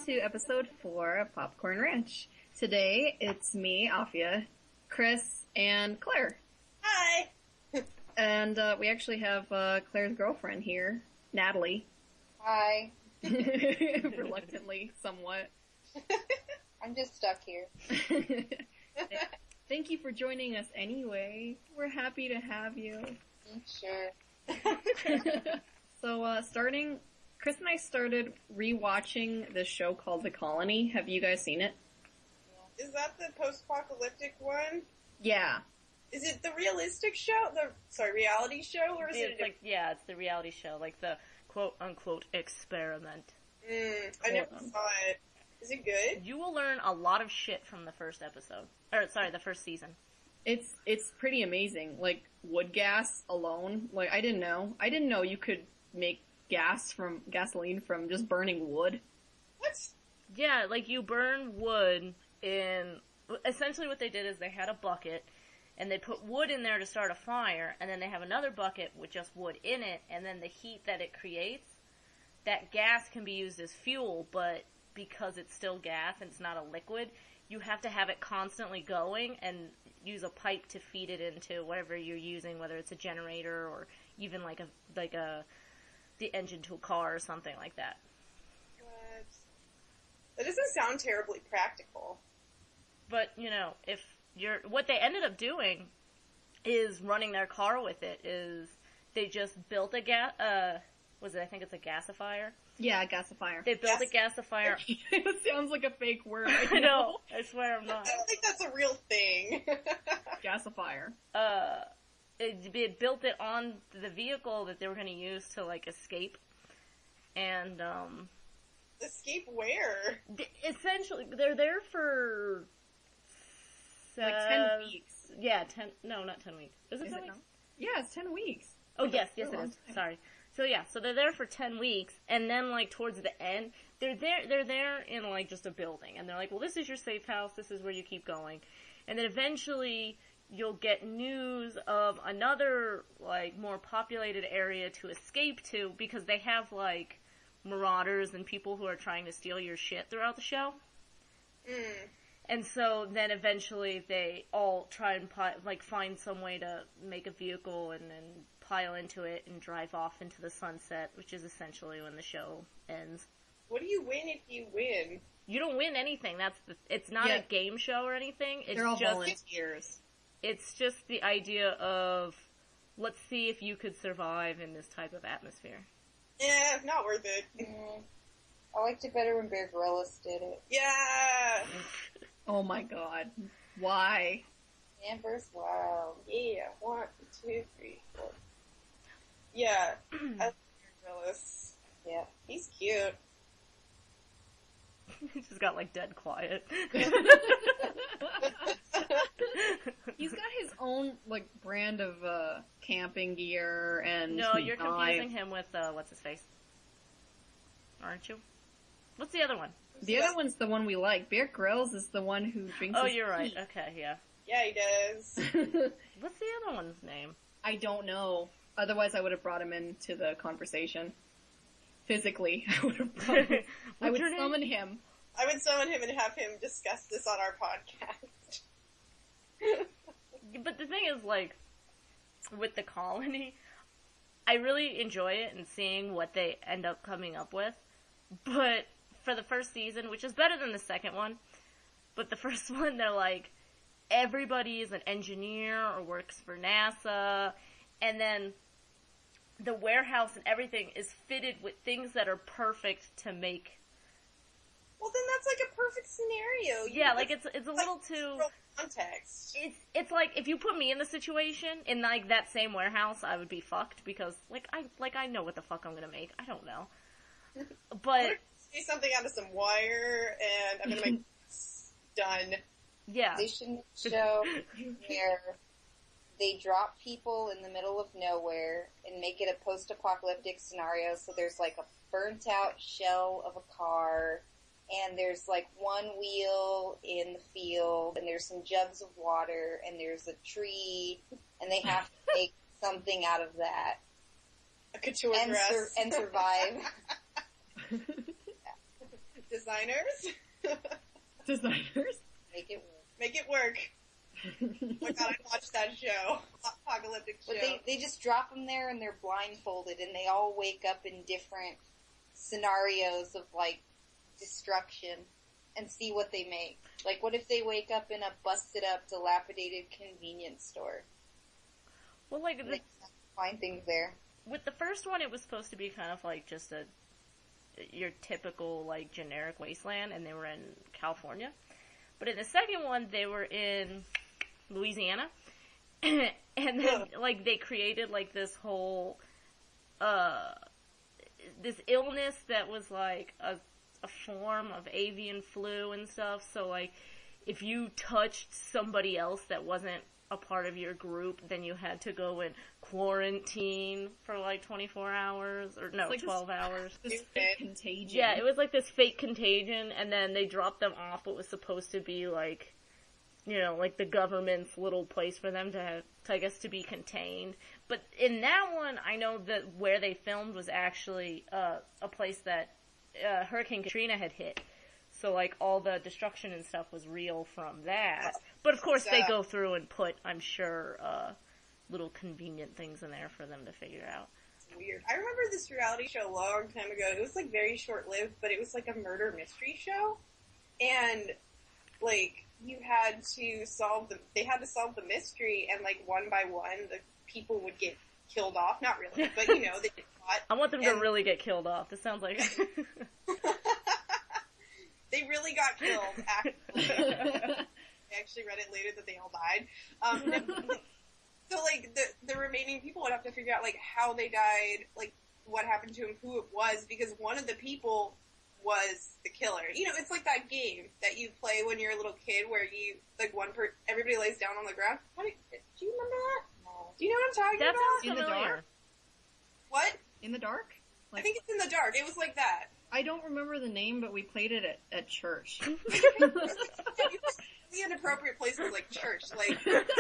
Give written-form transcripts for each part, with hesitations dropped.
to episode 4 of Popcorn Ranch. Today, it's me, Afia, Chris, and Claire. Hi! And we actually have Claire's girlfriend here, Natalie. Hi. Reluctantly, somewhat. I'm just stuck here. Thank you for joining us anyway. We're happy to have you. Sure. So, Chris and I started rewatching this show called The Colony. Have you guys seen it? Is that the post-apocalyptic one? Yeah. Is it the realistic show? Reality show? Or is it's it's the reality show, like the quote-unquote experiment. I never saw it. Is it good? You will learn a lot of shit from the first episode. The first season. It's pretty amazing. Like, wood gas alone, like, I didn't know you could make gasoline from just burning wood. What? Yeah, like, you burn wood essentially what they did is they had a bucket, and they put wood in there to start a fire, and then they have another bucket with just wood in it, and then the heat that it creates, that gas can be used as fuel, but because it's still gas and it's not a liquid, you have to have it constantly going and use a pipe to feed it into whatever you're using, whether it's a generator or even the engine to a car or something like that. What? That doesn't sound terribly practical. But, what they ended up doing is running their car with it, is they just built a I think it's a gasifier? Yeah, gasifier. They built a gasifier. It sounds like a fake word. I know. I swear I'm not. I don't think that's a real thing. Gasifier. It built it on the vehicle that they were going to use to, escape. And, escape where? Essentially, they're there for... 10 weeks. Yeah, not 10 weeks. Is it 10 weeks? Yeah, it's 10 weeks. Oh, yes, it is. Sorry. So they're there for 10 weeks, and then, towards the end, they're there in, just a building, and they're like, well, this is your safe house, this is where you keep going. And then eventually, you'll get news of another, more populated area to escape to, because they have, marauders and people who are trying to steal your shit throughout the show. And so then eventually they all try and find some way to make a vehicle and then pile into it and drive off into the sunset, which is essentially when the show ends. What do you win if you win? You don't win anything. It's not a game show or anything. They're all volunteers. It's just the idea of, let's see if you could survive in this type of atmosphere. Yeah, not worth it. I liked it better when Bear Grylls did it. Yeah! Oh my god. Why? Amber's wild. Yeah, 1, 2, 3, 4. Yeah, I like Bear Grylls. Yeah. He's cute. He's just got, dead quiet. He's got his own, brand of, camping gear and... No, you're confusing him with, what's-his-face? Aren't you? What's the other one? The other one's the one we like. Bear Grylls is the one who drinks his you're right. tea. Okay, yeah. Yeah, he does. What's the other one's name? I don't know. Otherwise, I would have brought him into the conversation. Physically, I would have brought him. I would summon him. I would summon him and have him discuss this on our podcast. But the thing is, with the colony, I really enjoy it and seeing what they end up coming up with. But for the first season, which is better than the second one, but the first one, they're everybody is an engineer or works for NASA, and then the warehouse and everything is fitted with things that are perfect to make. Well, then that's a perfect scenario. It's a little too... Context. It's if you put me in the situation, in that same warehouse, I would be fucked, because, I know what the fuck I'm gonna make. I don't know. But... See something out of some wire, and I'm gonna make this done. Yeah. They shouldn't show where they drop people in the middle of nowhere and make it a post-apocalyptic scenario, so there's a burnt out shell of a car, and there's one wheel in the field, and there's some jugs of water, and there's a tree, and they have to make something out of that. A couture dress. And survive. Designers, Designers? Make it work. make it work. Oh my god, I watched that show. Apocalyptic show. But they just drop them there and they're blindfolded and they all wake up in different scenarios of like destruction and see what they make. Like what if they wake up in a busted up, dilapidated convenience store? Well, like, They find things there. with the first one, it was supposed to be kind of like just your typical, like, generic wasteland, and they were in California. But in the second one, they were in Louisiana. And then, like, they created, like, this whole, this illness that was, like, a form of avian flu and stuff. So, like, if you touched somebody else that wasn't a part of your group, then you had to go and quarantine for, like, 24 hours, or no, like 12 hours. This fake contagion. Yeah, it was like this fake contagion, and then they dropped them off what was supposed to be like, you know, like the government's little place for them to I guess, to be contained. But in that one, I know that where they filmed was actually a place that Hurricane Katrina had hit. So, like, all the destruction and stuff was real from that. But, of course, they go through and put, I'm sure, little convenient things in there for them to figure out. Weird. I remember this reality show a long time ago. It was, like, very short-lived, but it was, like, a murder mystery show. And, like, you had to solve they had to solve the mystery, and, like, one by one, the people would get killed off. Not really, but, you know, they get caught. I want them to really get killed off. This sounds like... They really got killed, actually. I actually read it later that they all died. So, like, the remaining people would have to figure out, like, how they died, like, what happened to him, who it was, because one of the people was the killer. You know, it's like that game that you play when you're a little kid where you, like, everybody lays down on the ground. Do you remember that? No. Do you know what I'm talking That about? sounds In the familiar. dark? What? In the dark? I think it's in the dark. It was like that. I don't remember the name, but we played it at church. The inappropriate places like church, like...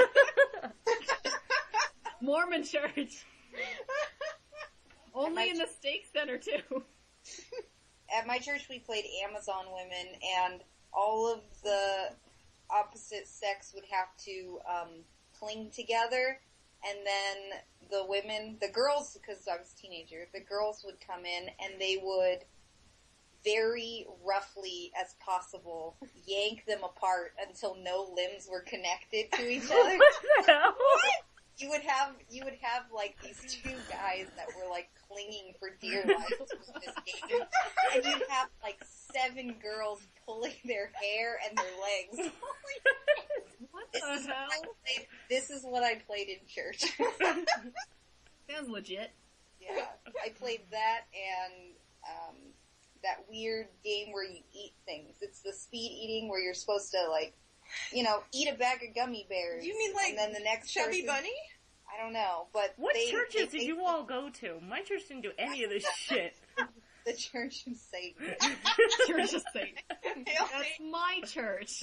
Mormon church. Only in the stake center, too. At my church, we played Amazon Women, and all of the opposite sex would have to cling together, and then the girls, because I was a teenager, the girls would come in, and they would very roughly as possible yank them apart until no limbs were connected to each other. What the hell? You would have like these two guys that were like clinging for dear life to this game, and you'd have like 7 girls pulling their hair and their legs. What the hell? This is what I played in church. Sounds legit. Yeah, I played that and that weird game where you eat things. It's the speed eating where you're supposed to, like, you know, eat a bag of gummy bears. You mean like and then the next Chubby person, Bunny? I don't know, but What churches did you all go to? My church didn't do any of this shit. The Church of Satan. Church of Satan. That's my church.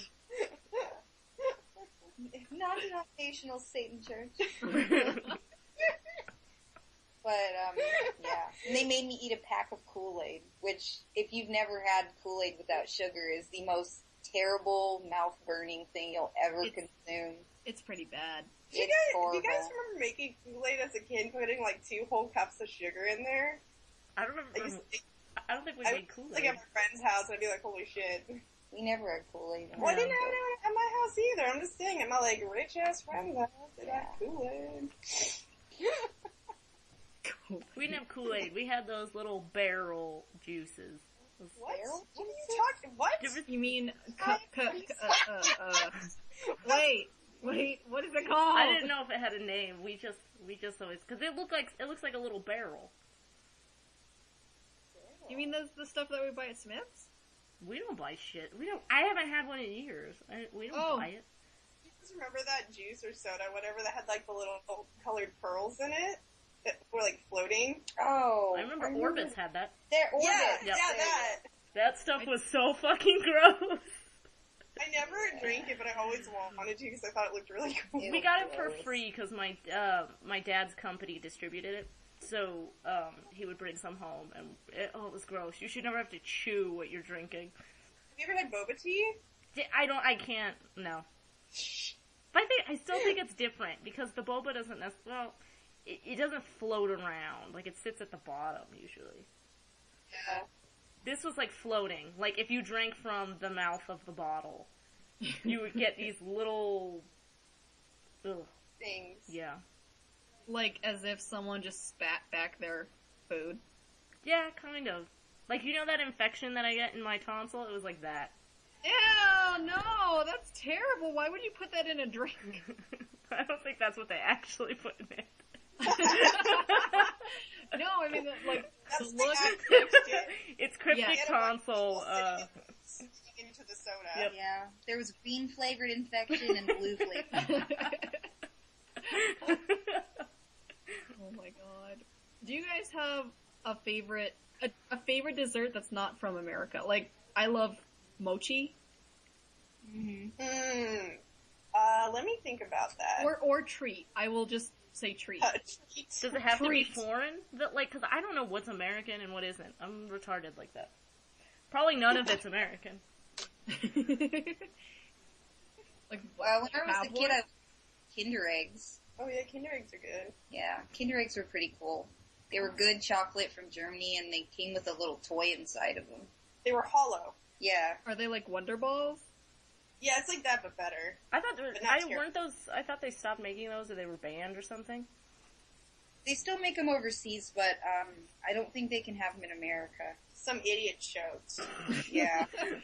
Non-denominational Satan church. But, yeah. And they made me eat a pack of Kool-Aid, which, if you've never had Kool-Aid without sugar, is the most terrible, mouth-burning thing you'll ever consume. It's pretty bad. Do you guys remember making Kool-Aid as a kid, putting like 2 whole cups of sugar in there? I don't remember. I don't think we I made was Kool-Aid. like at my friend's house, and I'd be like, holy shit. We never had Kool-Aid. Well, I didn't have it at my house either. I'm just saying, at my like rich-ass friend's house, they had Kool-Aid. We didn't have Kool-Aid. We had those little barrel juices. What? What are you talking? What? You mean, wait, what is it called? I didn't know if it had a name. We just always, cause it looks like a little barrel. You mean the stuff that we buy at Smith's? We don't buy shit. I haven't had one in years. We don't buy it. You guys remember that juice or soda, whatever, that had like the little colored pearls in it? That were like floating? Oh. I remember Orbis had that. They're Orbis. Yeah, that. That stuff was so fucking gross. I never drank it, but I always wanted to because I thought it looked really cool. We got it for free because my dad's company distributed it. So, he would bring some home, and it was gross. You should never have to chew what you're drinking. Have you ever had boba tea? I can't, no. But I still think it's different, because the boba doesn't it doesn't float around. Like, it sits at the bottom, usually. Yeah. This was like floating. Like, if you drank from the mouth of the bottle, you would get these little... Ugh. Things. Yeah. Like, as if someone just spat back their food. Yeah, kind of. Like, you know that infection that I get in my tonsil? It was like that. Ew, no, that's terrible. Why would you put that in a drink? I don't think that's what they actually put in it. No, I mean, like, That's the the look. cryptic. It's cryptic Yeah. tonsil, Sneaking into the soda. Yep. Yeah, there was green flavored infection and blue flavored. Oh my god. Do you guys have a favorite dessert that's not from America? Like, I love mochi. Let me think about that. Or treat. I will just say treat. Treat. Does it have Treat. to be foreign? Cause I don't know what's American and what isn't. I'm retarded like that. Probably none of it's American. Like, Well, when I was a Cowboy? kid, I Kinder Eggs. Oh yeah, Kinder Eggs are good. Yeah, Kinder Eggs were pretty cool. They were good chocolate from Germany, and they came with a little toy inside of them. They were hollow. Yeah, Are they like Wonder Balls? Yeah, it's like that, but better. I thought But not terrible. I thought they stopped making those or they were banned or something. they still make them overseas, but I don't think they can have them in America. Some idiot choked. Yeah,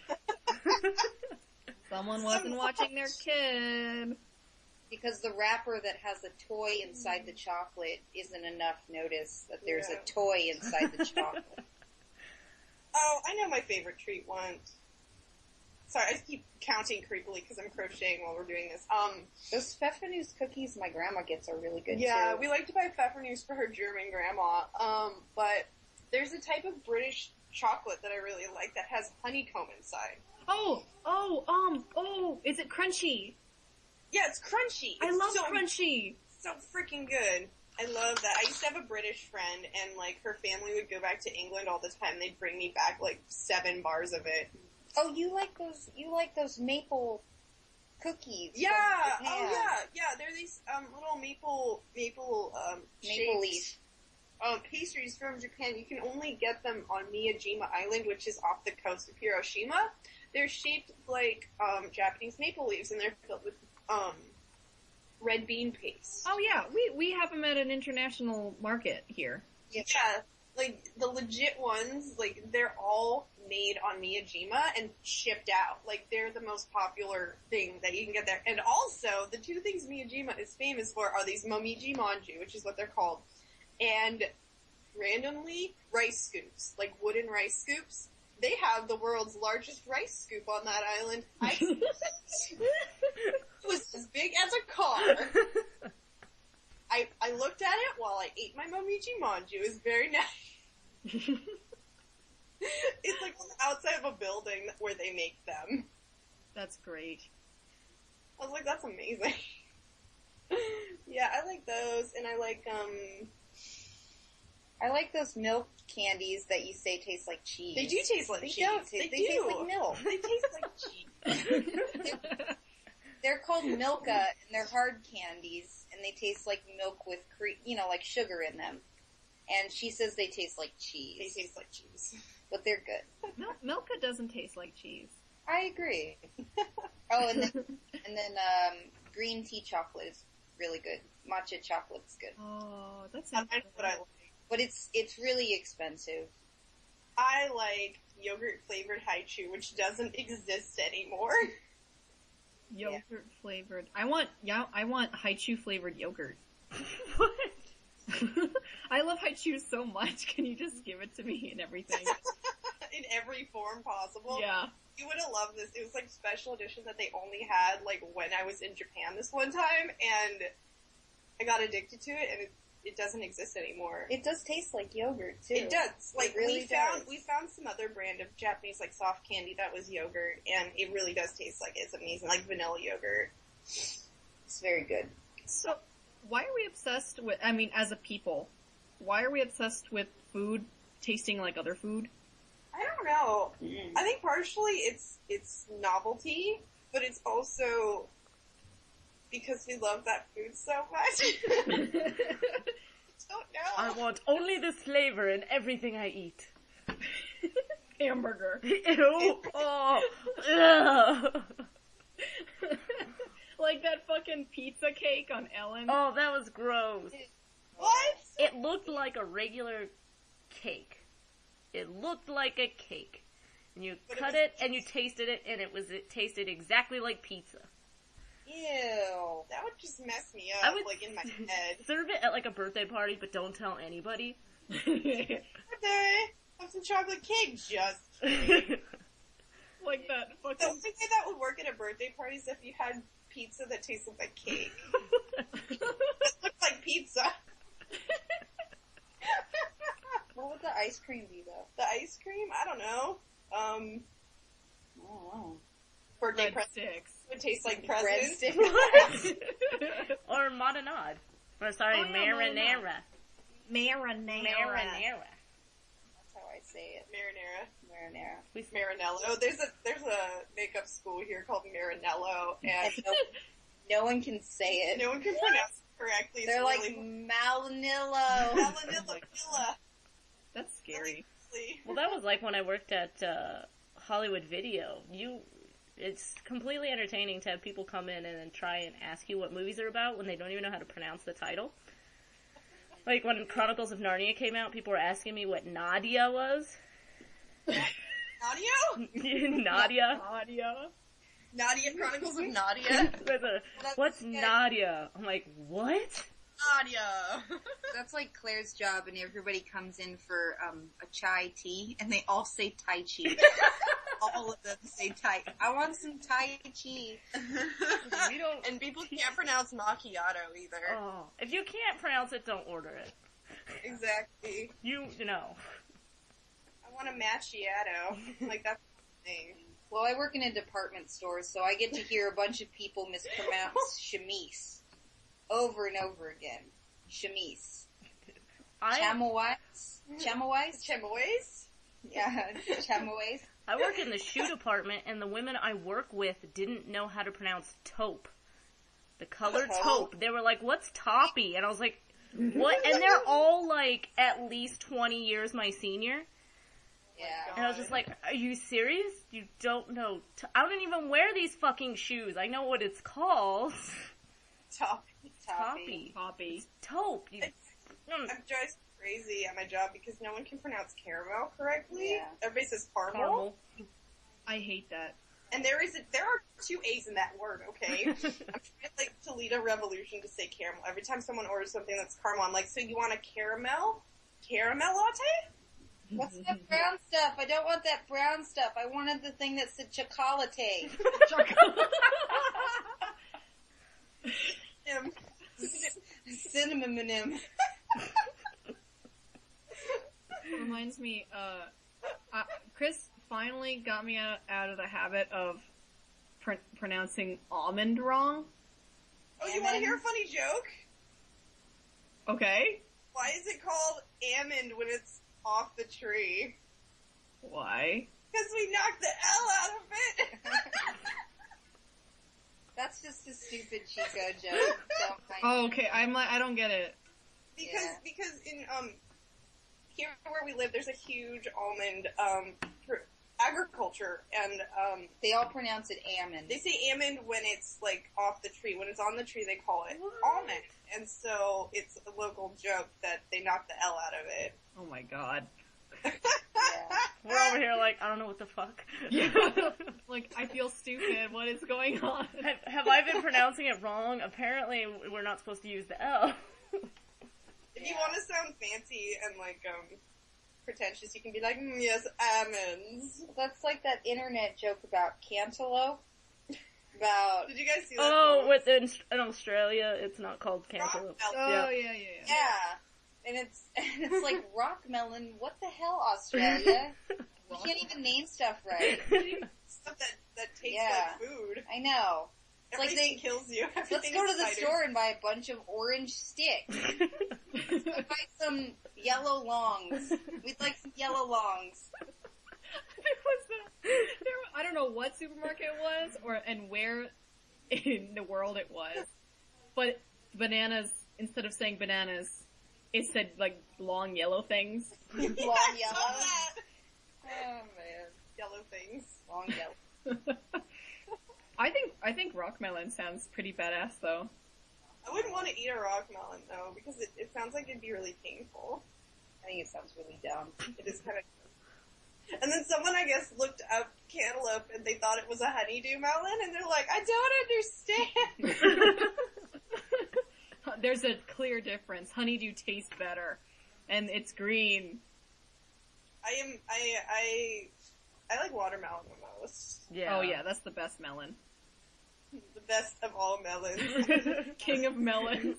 Someone wasn't watching their kid. because the wrapper that has a toy inside the chocolate isn't enough notice that there's Yeah. a toy inside the chocolate. Oh, I know my favorite treat one. Sorry, I just keep counting creepily because I'm crocheting while we're doing this. Those Pfeffernuss cookies my grandma gets are really good Yeah, too. we like to buy Pfeffernuss for her German grandma. But there's a type of British chocolate that I really like that has honeycomb inside. Oh, is it crunchy? Yeah, it's crunchy. I It's love so, crunchy. So freaking good. I love that. I used to have a British friend, and like her family would go back to England all the time. They'd bring me back like 7 bars of it. Oh, you like those maple cookies? from Yeah. Japan. Oh yeah. They're these little maple Maple shaped, leaf. pastries from Japan. You can only get them on Miyajima Island, which is off the coast of Hiroshima. They're shaped like Japanese maple leaves, and they're filled with red bean paste. Oh yeah, we have them at an international market here. Yeah, like the legit ones, like they're all made on Miyajima and shipped out. Like they're the most popular thing that you can get there. And also, the two things Miyajima is famous for are these momiji manju, which is what they're called, and randomly rice scoops, like wooden rice scoops. They have the world's largest rice scoop on that island. It was as big as a car. I looked at it while I ate my momiji manju. It was very nice. It's like on the outside of a building where they make them. That's great. I was like, that's amazing. Yeah, I like those, and I like those milk candies that you say taste like cheese. they do taste like They cheese. don't. They taste like milk. They taste like cheese. They're called Milka, and they're hard candies, and they taste like milk with like sugar in them. And she says they taste like They cheese, taste like cheese. but they're good. Milka doesn't taste like cheese. I agree. Oh, and then green tea chocolate is really good. Matcha chocolate's good, Oh, that I sounds know what I like. but it's really expensive. I like yogurt flavored haichu, which doesn't exist anymore. yogurt flavored. I want haichu flavored yogurt. What? I love haichu so much. Can you just give it to me and everything? In every form possible. Yeah. You would have loved this. It was like special edition that they only had like when I was in Japan this one time, and I got addicted to it, and it doesn't exist anymore. It does taste like yogurt too. It does. Like really does. we found some other brand of Japanese like soft candy that was yogurt, and it really does taste like it's amazing, like vanilla yogurt. It's very good. So, why are we obsessed with, as a people, Why are we obsessed with food tasting like other food? I don't know. I think partially it's novelty, but it's also because we love that food so much. I don't know. I want only this flavor in everything I eat. Hamburger. Ew. Oh. Ugh. Like that fucking pizza cake on Ellen. Oh, that was gross. What? It looked like a regular cake. It looked like a cake. And you But it cut was it and you tasted it and it tasted exactly like pizza. Ew. That would just mess me I up, would- like in my head. Serve it at like a birthday party, but don't tell anybody. Birthday, have some chocolate cake, just. Like that The fucking... only way that would work at a birthday party is if you had pizza that tasted like cake. It looked like pizza. What would the ice cream be though? The ice cream? I don't know. I don't know. Birthday Red present sticks. would taste like presents. Breadstick. Or marinade. Or sorry, Oh, yeah, marinara. Marinara. Marinara. That's how I say it. Marinara. Marinara. Marinello. There's a makeup school here called Marinello, and No one can say it. no one can pronounce it correctly. It's They're like really Malinillo. Malinilla. That's scary. Well, that was like when I worked at Hollywood Video. It's completely entertaining to have people come in and then try and ask you what movies are about when they don't even know how to pronounce the title. Like when Chronicles of Narnia came out, people were asking me what Nadia was. Nadia? Nadia. Audio. Nadia Chronicles of Nadia? What's Nadia? I'm like, what? Nadia. That's like Claire's job, and everybody comes in for a chai tea, and they all say Tai Chi. All of them say Tai. I want some Tai Chi. We don't. And people can't pronounce macchiato either. Oh, if you can't pronounce it, don't order it. Exactly. You know. I want a macchiato. Like, that's the thing. Well, I work in a department store, so I get to hear a bunch of people mispronounce chemise over and over again. Chemise. Chamois? Chamois? Chemois? Yeah, chamois. I work in the shoe department, and the women I work with didn't know how to pronounce taupe. The color taupe. They were like, what's toppy? And I was like, what? And they're all like at least 20 years my senior. Yeah. And I was just like, are you serious? You don't know. I don't even wear these fucking shoes. I know what it's called. Top. Toppy. Poppy. Taupe. You, I'm just crazy at my job because no one can pronounce caramel correctly. Yeah. Everybody says caramel. caramel. I hate that. And there are 2 A's in that word, okay? I'm trying to lead a revolution to say caramel. Every time someone orders something that's caramel, I'm like, so you want a caramel latte? What's that brown stuff? I don't want that brown stuff. I wanted the thing that said chocolate. Cinnamon. Reminds me, Chris finally got me out of the habit of pronouncing almond wrong. Oh, you want to hear a funny joke? Okay. Why is it called almond when it's off the tree? Why? Because we knocked the L out of it. That's just a stupid Chico joke. Don't mind Oh, okay. I don't get it. Because in here where we live, there's a huge almond agriculture, and They all pronounce it almond. they say almond when it's like off the tree. When it's on the tree, they call it almond, and so it's a local joke that they knocked the L out of it. Oh my god. Yeah. We're over here like, I don't know what the fuck. Yeah. Like, I feel stupid. What is going on? Have I been pronouncing it wrong? Apparently, we're not supposed to use the L. If you want to sound fancy and pretentious, you can be like, yes, almonds. That's like that internet joke about cantaloupe. About Did you guys see that? Oh, post? in Australia, it's not called cantaloupe. Oh, yeah. yeah, and it's like rock melon. What the hell, Australia? You can't even name stuff right. Stuff that tastes Yeah. like food. I know. like Everything kills you. Let's Everything go is to the spiders. store and buy a bunch of orange sticks. Buy some yellow longs. We'd like some yellow longs. I don't know what supermarket it was, and where in the world it was, but bananas, instead of saying bananas, it said, like, long yellow things. Long I yellow. saw that. Oh man. Yellow things. Long yellow. I think rock melon sounds pretty badass, though. I wouldn't want to eat a rock melon though, because it sounds like it'd be really painful. I think it sounds really dumb. It is kind of. And then someone, I guess, looked up cantaloupe and they thought it was a honeydew melon, and they're like, I don't understand. There's a clear difference. Honeydew tastes better, and it's green. I like watermelon the most. Yeah. Oh yeah, that's the best melon. The best of all melons. King of melons.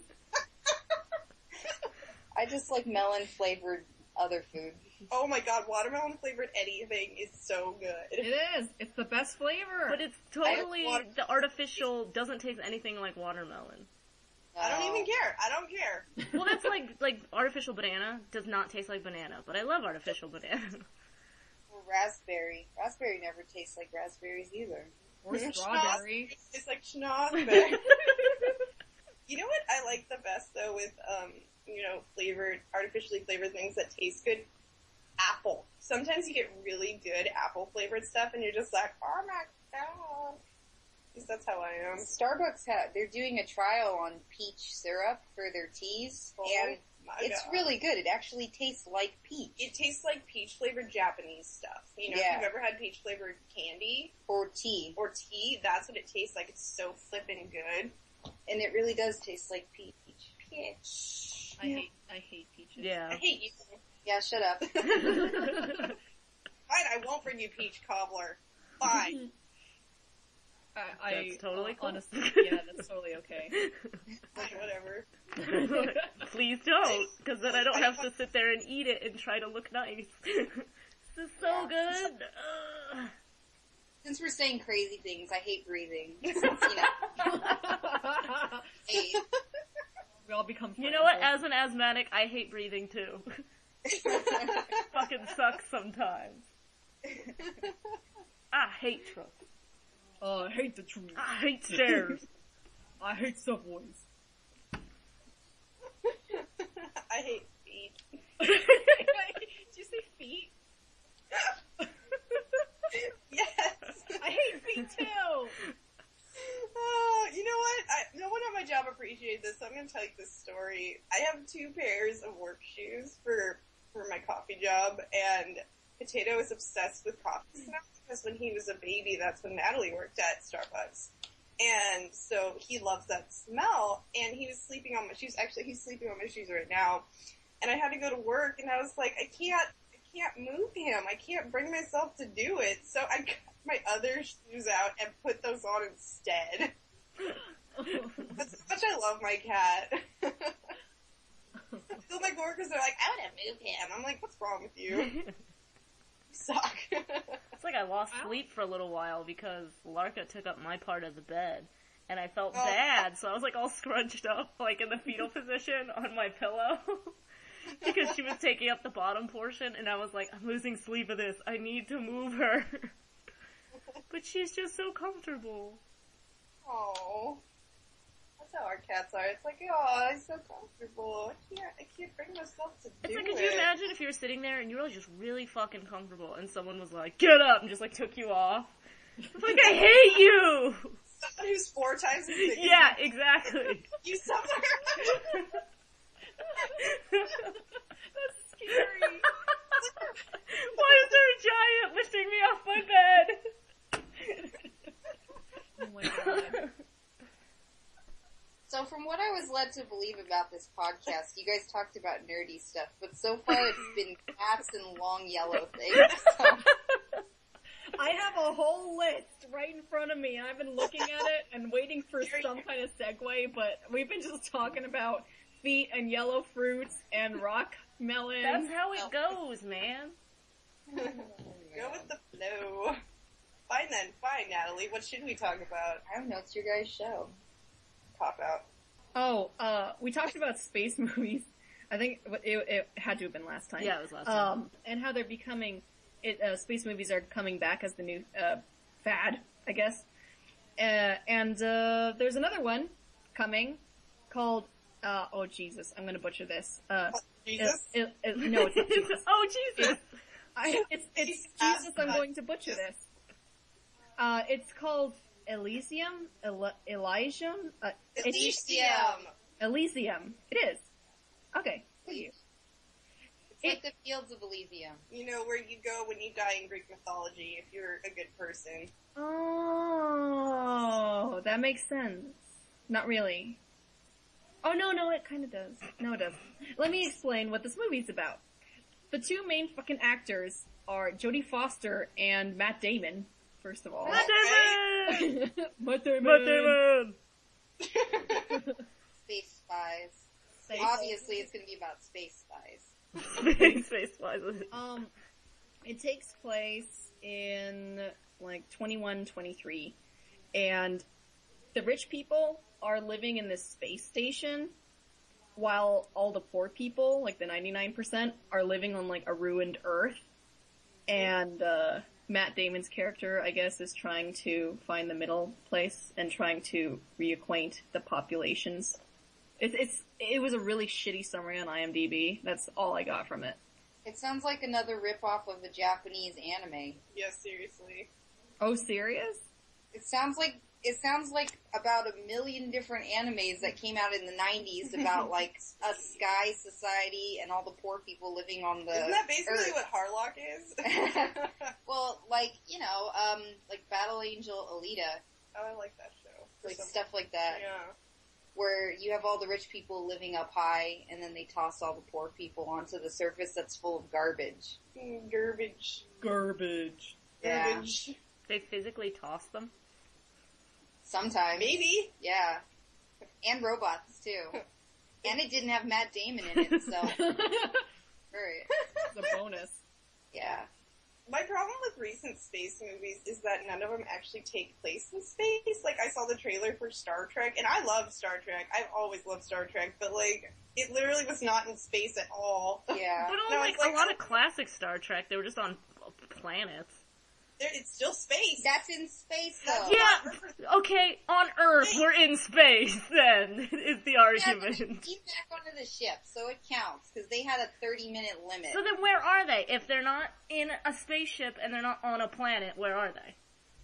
I just like melon flavored other food. Oh my god, watermelon flavored anything is so good. It is. It's the best flavor. But it's totally, the artificial doesn't taste anything like watermelon. I don't even care. I don't care. Well, that's like artificial banana does not taste like banana, but I love artificial banana. Or raspberry. Raspberry never tastes like raspberries either. Or strawberry. It's like schnozberry. You know what I like the best though with, artificially flavored things that taste good? Apple. Sometimes you get really good apple flavored stuff and you're just like, oh my god. At least that's how I am. Starbucks they're doing a trial on peach syrup for their teas, and it's really good. It actually tastes like peach. It tastes like peach flavored Japanese stuff. You know, if you've ever had peach flavored candy. Or tea. That's what it tastes like. It's so flippin' good. And it really does taste like peach. Peach. I hate peaches. Yeah. I hate you. Yeah, shut up. Fine, I won't bring you peach cobbler. Fine. That's totally cool. Honestly, yeah, that's totally okay. Fine, whatever. Please don't, because then I don't have to sit there and eat it and try to look nice. This is so good. Since we're saying crazy things, I hate breathing. Since, We all become friends. You know what? As an asthmatic, I hate breathing too. Fucking sucks sometimes. I hate trucks. I hate the truth. I hate stairs. I hate subways. I hate feet. Did you say feet? Yes. I hate feet too. You know what? No one at my job appreciated this, so I'm going to tell you this story. I have 2 pairs of work shoes for my coffee job, and Potato is obsessed with coffee smells because when he was a baby, that's when Natalie worked at Starbucks. And so he loves that smell, and he was sleeping on my shoes. Actually, he's sleeping on my shoes right now. And I had to go to work, and I was like, I can't move him. I can't bring myself to do it. So I got my other shoes out and put those on instead. That's how much I love my cat. So my coworkers are like, I want to move him. I'm like, what's wrong with you? You suck. It's like I lost sleep for a little while because Larka took up my part of the bed. And I felt bad, so I was like all scrunched up, like in the fetal position on my pillow. Because she was taking up the bottom portion, and I was like, I'm losing sleep of this. I need to move her. But she's just so comfortable. Oh, that's how our cats are. It's like, oh, I'm so comfortable. I can't bring myself to do it. It's like, could you imagine if you were sitting there and you were just really fucking comfortable, and someone was like, get up, and just like took you off? It's like, I hate you! Someone who's 4 times as big. Yeah, exactly. You suffer. That's scary. Why is there a giant lifting me off my bed? Oh my god. So from what I was led to believe about this podcast, you guys talked about nerdy stuff, but so far it's been cats and long yellow things. So. I have a whole list right in front of me, and I've been looking at it and waiting for some kind of segue, but we've been just talking about feet and yellow fruits and rock melons. That's how it goes, man. Go with the flow. Fine then, fine, Natalie. What should we talk about? I don't know, it's your guys' show. Pop out. Oh, we talked about space movies. I think it had to have been last time. Yeah, it was last time. And how they're becoming, space movies are coming back as the new, fad, I guess. And there's another one coming called, oh Jesus, I'm gonna butcher this. Jesus? No, it's not Jesus. Oh, Jesus! It's Jesus, I'm going to butcher this. It's called Elysium? Elysium? Elysium. It is. Okay. Thank you. It's like the Fields of Elysium. You know, where you go when you die in Greek mythology if you're a good person. Oh, that makes sense. Not really. Oh, no, it kinda does. No, it doesn't. Let me explain what this movie's about. The two main fucking actors are Jodie Foster and Matt Damon, first of all. Matt Damon! Matt Damon! Matt Damon! Space spies. Space- Obviously, it's going to be about space spies. Space flies. It takes place in, like, 21, 23, and the rich people are living in this space station, while all the poor people, like the 99%, are living on, like, a ruined Earth, and, Matt Damon's character, I guess, is trying to find the middle place and trying to reacquaint the populations. It was a really shitty summary on IMDb. That's all I got from it. It sounds like another ripoff of a Japanese anime. Yeah, seriously. Oh, serious? It sounds like about 1 million different animes that came out in the 90s about like a sky society and all the poor people living on the Isn't that basically Earth. what Harlock is? Well, like, you know, like Battle Angel Alita, Oh, I like that show. For like some- stuff like that, Yeah. where you have all the rich people living up high and then they toss all the poor people onto the surface that's full of garbage. Garbage. Garbage. Yeah. Garbage. They physically toss them? Sometimes. Maybe. Yeah. And robots, too. And it didn't have Matt Damon in it, so. Right. It's a bonus. Yeah. My problem with recent space movies is that none of them actually take place in space. Like, I saw the trailer for Star Trek, and I love Star Trek. I've always loved Star Trek, but, like, it literally was not in space at all. Yeah. But No, on, it's like, like- a lot of classic Star Trek, they were just on planets. It's still space. That's in space, though. Yeah, okay, on Earth, we're in space, then, is the Yeah, argument. but you came back onto the ship, so it counts, because they had a 30-minute limit. So then where are they? If they're not in a spaceship and they're not on a planet, where are they?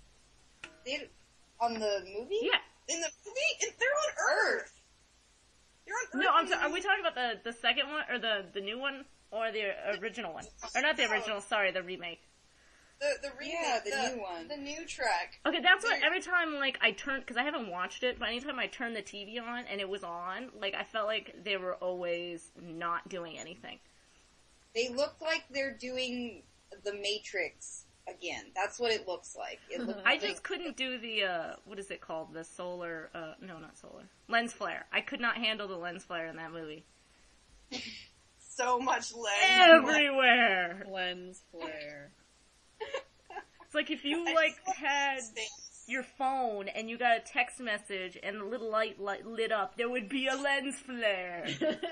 On the movie? Yeah. In the movie, they're on Earth. They're on Earth. No, in the are we talking about the second one, or the new one, or the original one? Or not the original, sorry, the remake. The remake, Yeah, the new one. The new Trek. Okay, that's what, every time, like, I turn, cause I haven't watched it, but anytime I turned the TV on and it was on, like, I felt like they were always not doing anything. They look like they're doing the Matrix again. That's what it looks like. It looks I like, just couldn't do the, what is it called? The solar, no, not solar. Lens flare. I could not handle the lens flare in that movie. So much lens. Everywhere! Lens flare. It's like if you, I like, just love had space. your phone and you got a text message and the little light lit up, there would be a lens flare.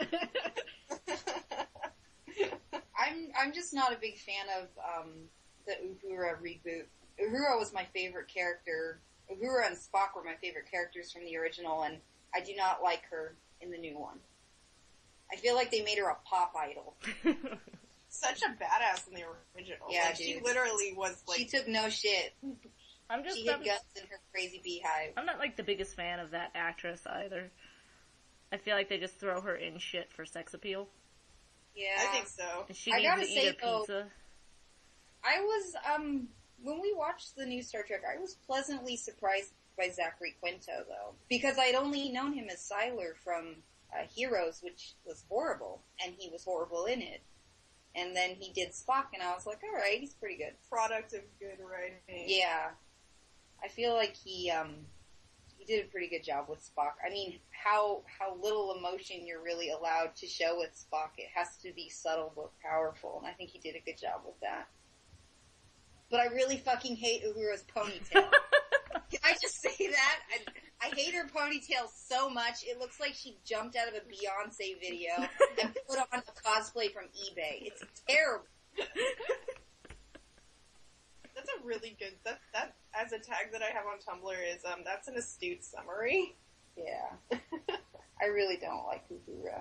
I'm just not a big fan of the Uhura reboot. Uhura was my favorite character. Uhura and Spock were my favorite characters from the original, and I do not like her in the new one. I feel like they made her a pop idol. Such a badass in the original. Yeah, like, she dude. literally was like. She took no shit. I'm just, She hid guns in her crazy beehive. I'm not like the biggest fan of that actress either. I feel like they just throw her in shit for sex appeal. Yeah. I think so. And she I needs gotta to say, eat her though, pizza. I was, when we watched the new Star Trek, I was pleasantly surprised by Zachary Quinto, though. Because I'd only known him as Siler from Heroes, which was horrible, and he was horrible in it. And then he did Spock, and I was like, alright, he's pretty good. Product of good writing. Yeah. I feel like he did a pretty good job with Spock. I mean, how little emotion you're really allowed to show with Spock. It has to be subtle but powerful, and I think he did a good job with that. but I really fucking hate Uhura's ponytail. Can I just say that? I hate her ponytail so much. It looks like she jumped out of a Beyonce video and put on a cosplay from eBay. It's terrible. That's a really good, that as a tag that I have on Tumblr is, that's an astute summary. Yeah. I really don't like Uhura.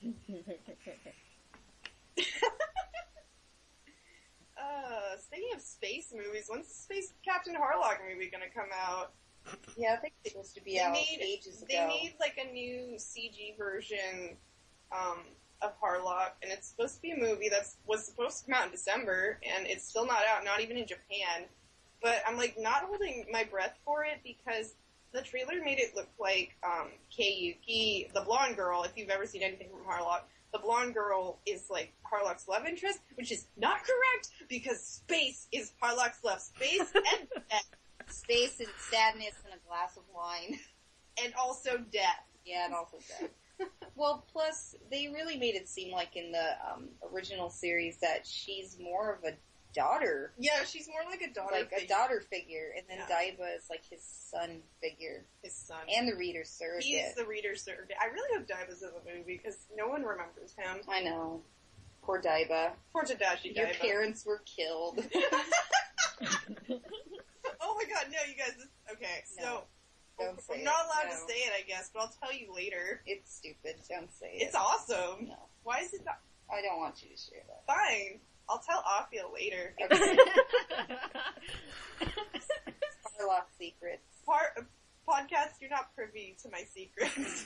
Speaking of space movies, when's the Space Captain Harlock movie gonna come out? Yeah, I think it's supposed to be out ages ago. They made like a new CG version, of Harlock, and it's supposed to be a movie was supposed to come out in December, and it's still not out, not even in Japan. But I'm like not holding my breath for it because the trailer made it look like, Kei Yuki, the blonde girl, if you've ever seen anything from Harlock, the blonde girl is like Harlock's love interest, which is not correct because space is Harlock's love. Space and death. Space and sadness and a glass of wine. And also death. Yeah, and also death. Well, plus, they really made it seem like in the original series that she's more of a daughter. Yeah, she's more like a daughter figure. A daughter figure, and then Daiba is like his son figure. His son. And the reader surrogate. He's the reader surrogate. I really hope Daiba's in the movie because no one remembers him. I know. Poor Daiba. Poor Tadashi Daiba. Your parents were killed. Oh my god, no, you guys, okay, no, so, don't say I'm not allowed no. to say it, I guess, but I'll tell you later. It's stupid, don't say it. It's awesome. No. Why is it not? I don't want you to share that. Fine. I'll tell Afia later. Okay. Harlock secrets. Podcast, you're not privy to my secrets.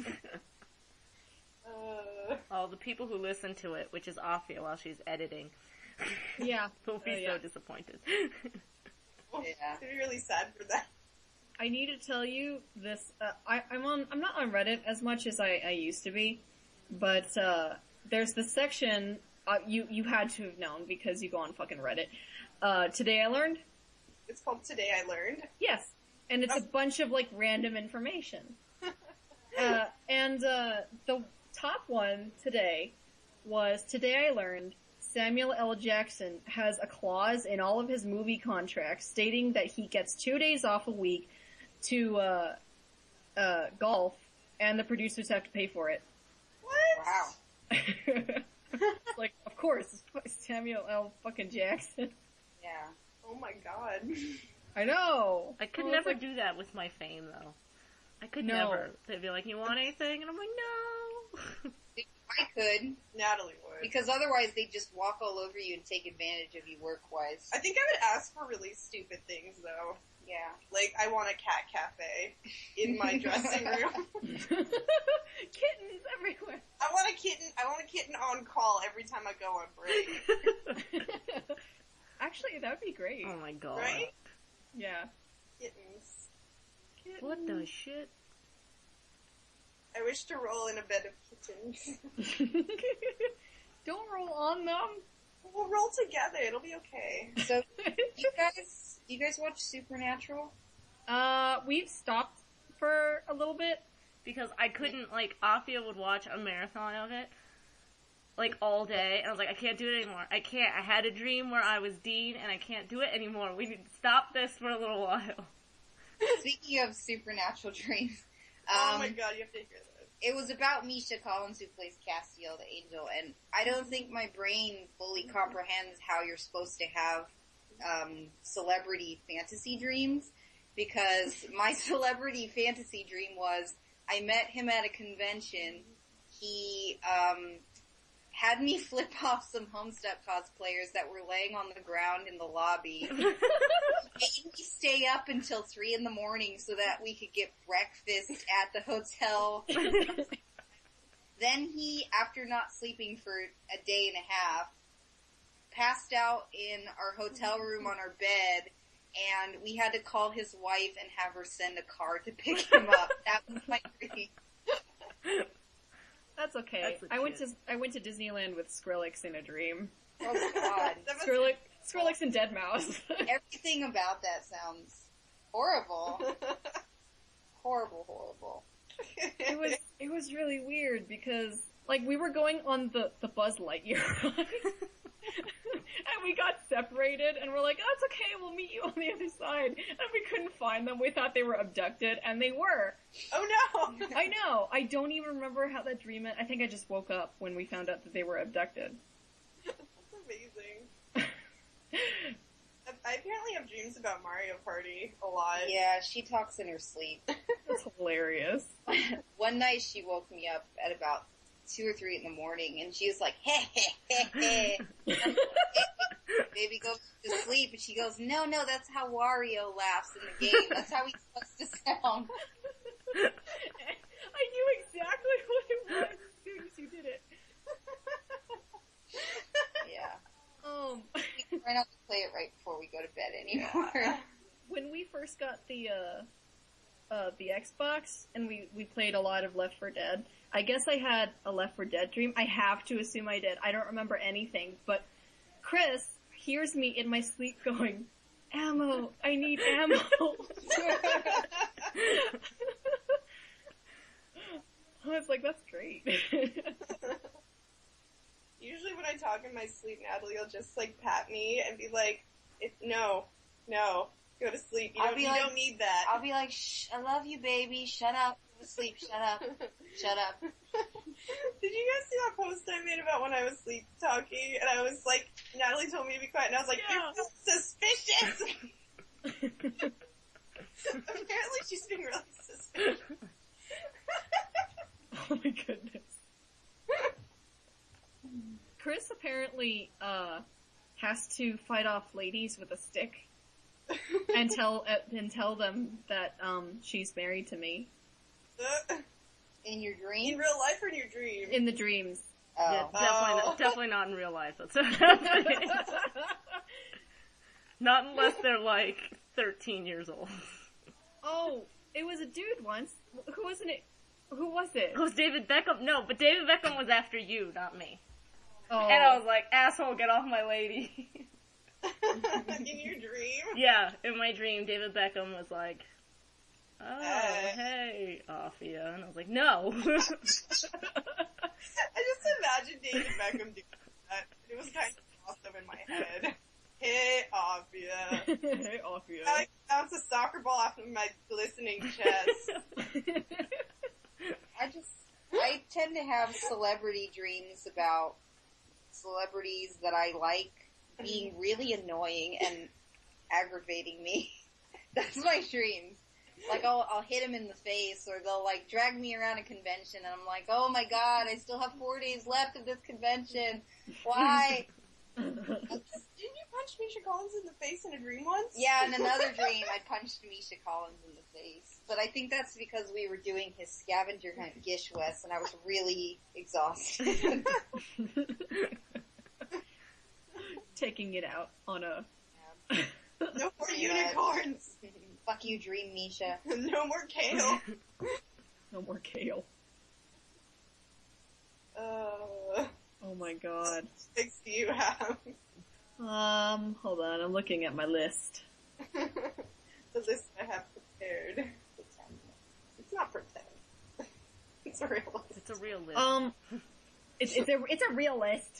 Oh, the people who listen to it, which is Afia while she's editing, Yeah. will be so disappointed. Yeah. I'd be really sad for that. I need to tell you this, I'm not on Reddit as much as I used to be, but, there's this section, you had to have known because you go on fucking Reddit. Today I Learned? It's called Today I Learned. Yes. And it's a bunch of like random information. And the top one today was Today I Learned Samuel L. Jackson has a clause in all of his movie contracts stating that he gets 2 days off a week to golf, and the producers have to pay for it. What? Wow. Like, of course, it's Samuel L. fucking Jackson. Yeah. Oh my god. I know. I could Well, never it's like, do that with my fame, though. I could No. never. They'd be like, you want anything? And I'm like, no. I could, Natalie would. because otherwise they just walk all over you and take advantage of you work-wise. I think I would ask for really stupid things though. Yeah. Like, I want a cat cafe in my dressing room. kittens everywhere. I want a kitten on call every time I go on break. Actually, that would be great. Oh my god. Right? Yeah. Kittens. What the shit? I wish to roll in a bed of kittens. Don't roll on them. We'll roll together, it'll be okay. So, you guys watch Supernatural? We've stopped for a little bit. Because I couldn't, like, Afia would watch a marathon of it, like, all day, and I was like, I can't do it anymore. I can't. I had a dream where I was Dean, and I can't do it anymore. We need to stop this for a little while. Speaking of supernatural dreams, Oh my god, you have to hear this. it was about Misha Collins, who plays Castiel, the angel, and I don't think my brain fully comprehends how you're supposed to have celebrity fantasy dreams, because my celebrity fantasy dream was I met him at a convention. He had me flip off some Homestuck cosplayers that were laying on the ground in the lobby. Made me stay up until 3 in the morning so that we could get breakfast at the hotel. Then he, after not sleeping for a day and a half, passed out in our hotel room on our bed, and we had to call his wife and have her send a car to pick him up. That was my dream. That's okay. That's I went to Disneyland with Skrillex in a dream. Oh god. That must Skrillex and Deadmau5. Everything about that sounds horrible. Horrible. It was really weird because, like, we were going on the Buzz Lightyear ride. And we got separated, and we're like, oh, it's okay, we'll meet you on the other side. And we couldn't find them. We thought they were abducted, and they were. Oh no! I know. I don't even remember how that dream ended. I think I just woke up when we found out that they were abducted. That's amazing. I apparently have dreams about Mario Party a lot. Yeah, she talks in her sleep. That's hilarious. One night she woke me up at about 2 or 3 in the morning, and she was like, hey, hey, hey, hey. Baby goes to sleep, and she goes, no, that's how Wario laughs in the game. That's how he's supposed to sound. I knew exactly what it was as soon as you did it. Yeah. We try not to play it right before we go to bed anymore. When we first got the Xbox, and we played a lot of Left 4 Dead, I guess I had a Left 4 Dead dream. I have to assume I did. I don't remember anything, but Chris hears me in my sleep going, ammo, I need ammo. I was like, that's great. Usually when I talk in my sleep, Natalie will just like pat me and be like, no, go to sleep. You don't need that. I'll be like, shh, I love you, baby. Shut up. Go to sleep. Shut up. Shut up. Did you guys see that post I made about when I was sleep talking? And I was like, Natalie told me to be quiet, and I was like, yeah. You're suspicious! Apparently she's being really suspicious. Oh my goodness. Chris apparently, has to fight off ladies with a stick and tell them that, she's married to me. In your dream? In real life or in your dream? In the dreams. Oh. Yeah, definitely not in real life. That's what happening. Not unless they're like 13 years old. Oh, it was a dude once. Who was it? It was David Beckham. No, but David Beckham was after you, not me. Oh. And I was like, asshole, get off my lady. In your dream? Yeah, in my dream, David Beckham was like, oh, hey, Afia. And I was like, no. I just imagined David Beckham doing that. It was kind of awesome in my head. Hey, Afia. Hey, Afia. I bounced a soccer ball off of my glistening chest. I tend to have celebrity dreams about celebrities that I like being really annoying and aggravating me. That's my dreams. Like I'll hit them in the face, or they'll like drag me around a convention, and I'm like, oh my god, I still have 4 days left of this convention. Why? Didn't you punch Misha Collins in the face in a dream once? Yeah, in another dream, I punched Misha Collins in the face. But I think that's because we were doing his scavenger hunt Gish West, and I was really exhausted. Taking it out on a... No more unicorns! Fuck you, Dream Misha. No more kale. No more kale. Oh my god. Six do you have? Hold on, I'm looking at my list. The list I have prepared. It's not pretend. It's a real list. It's a real list. It's a real list.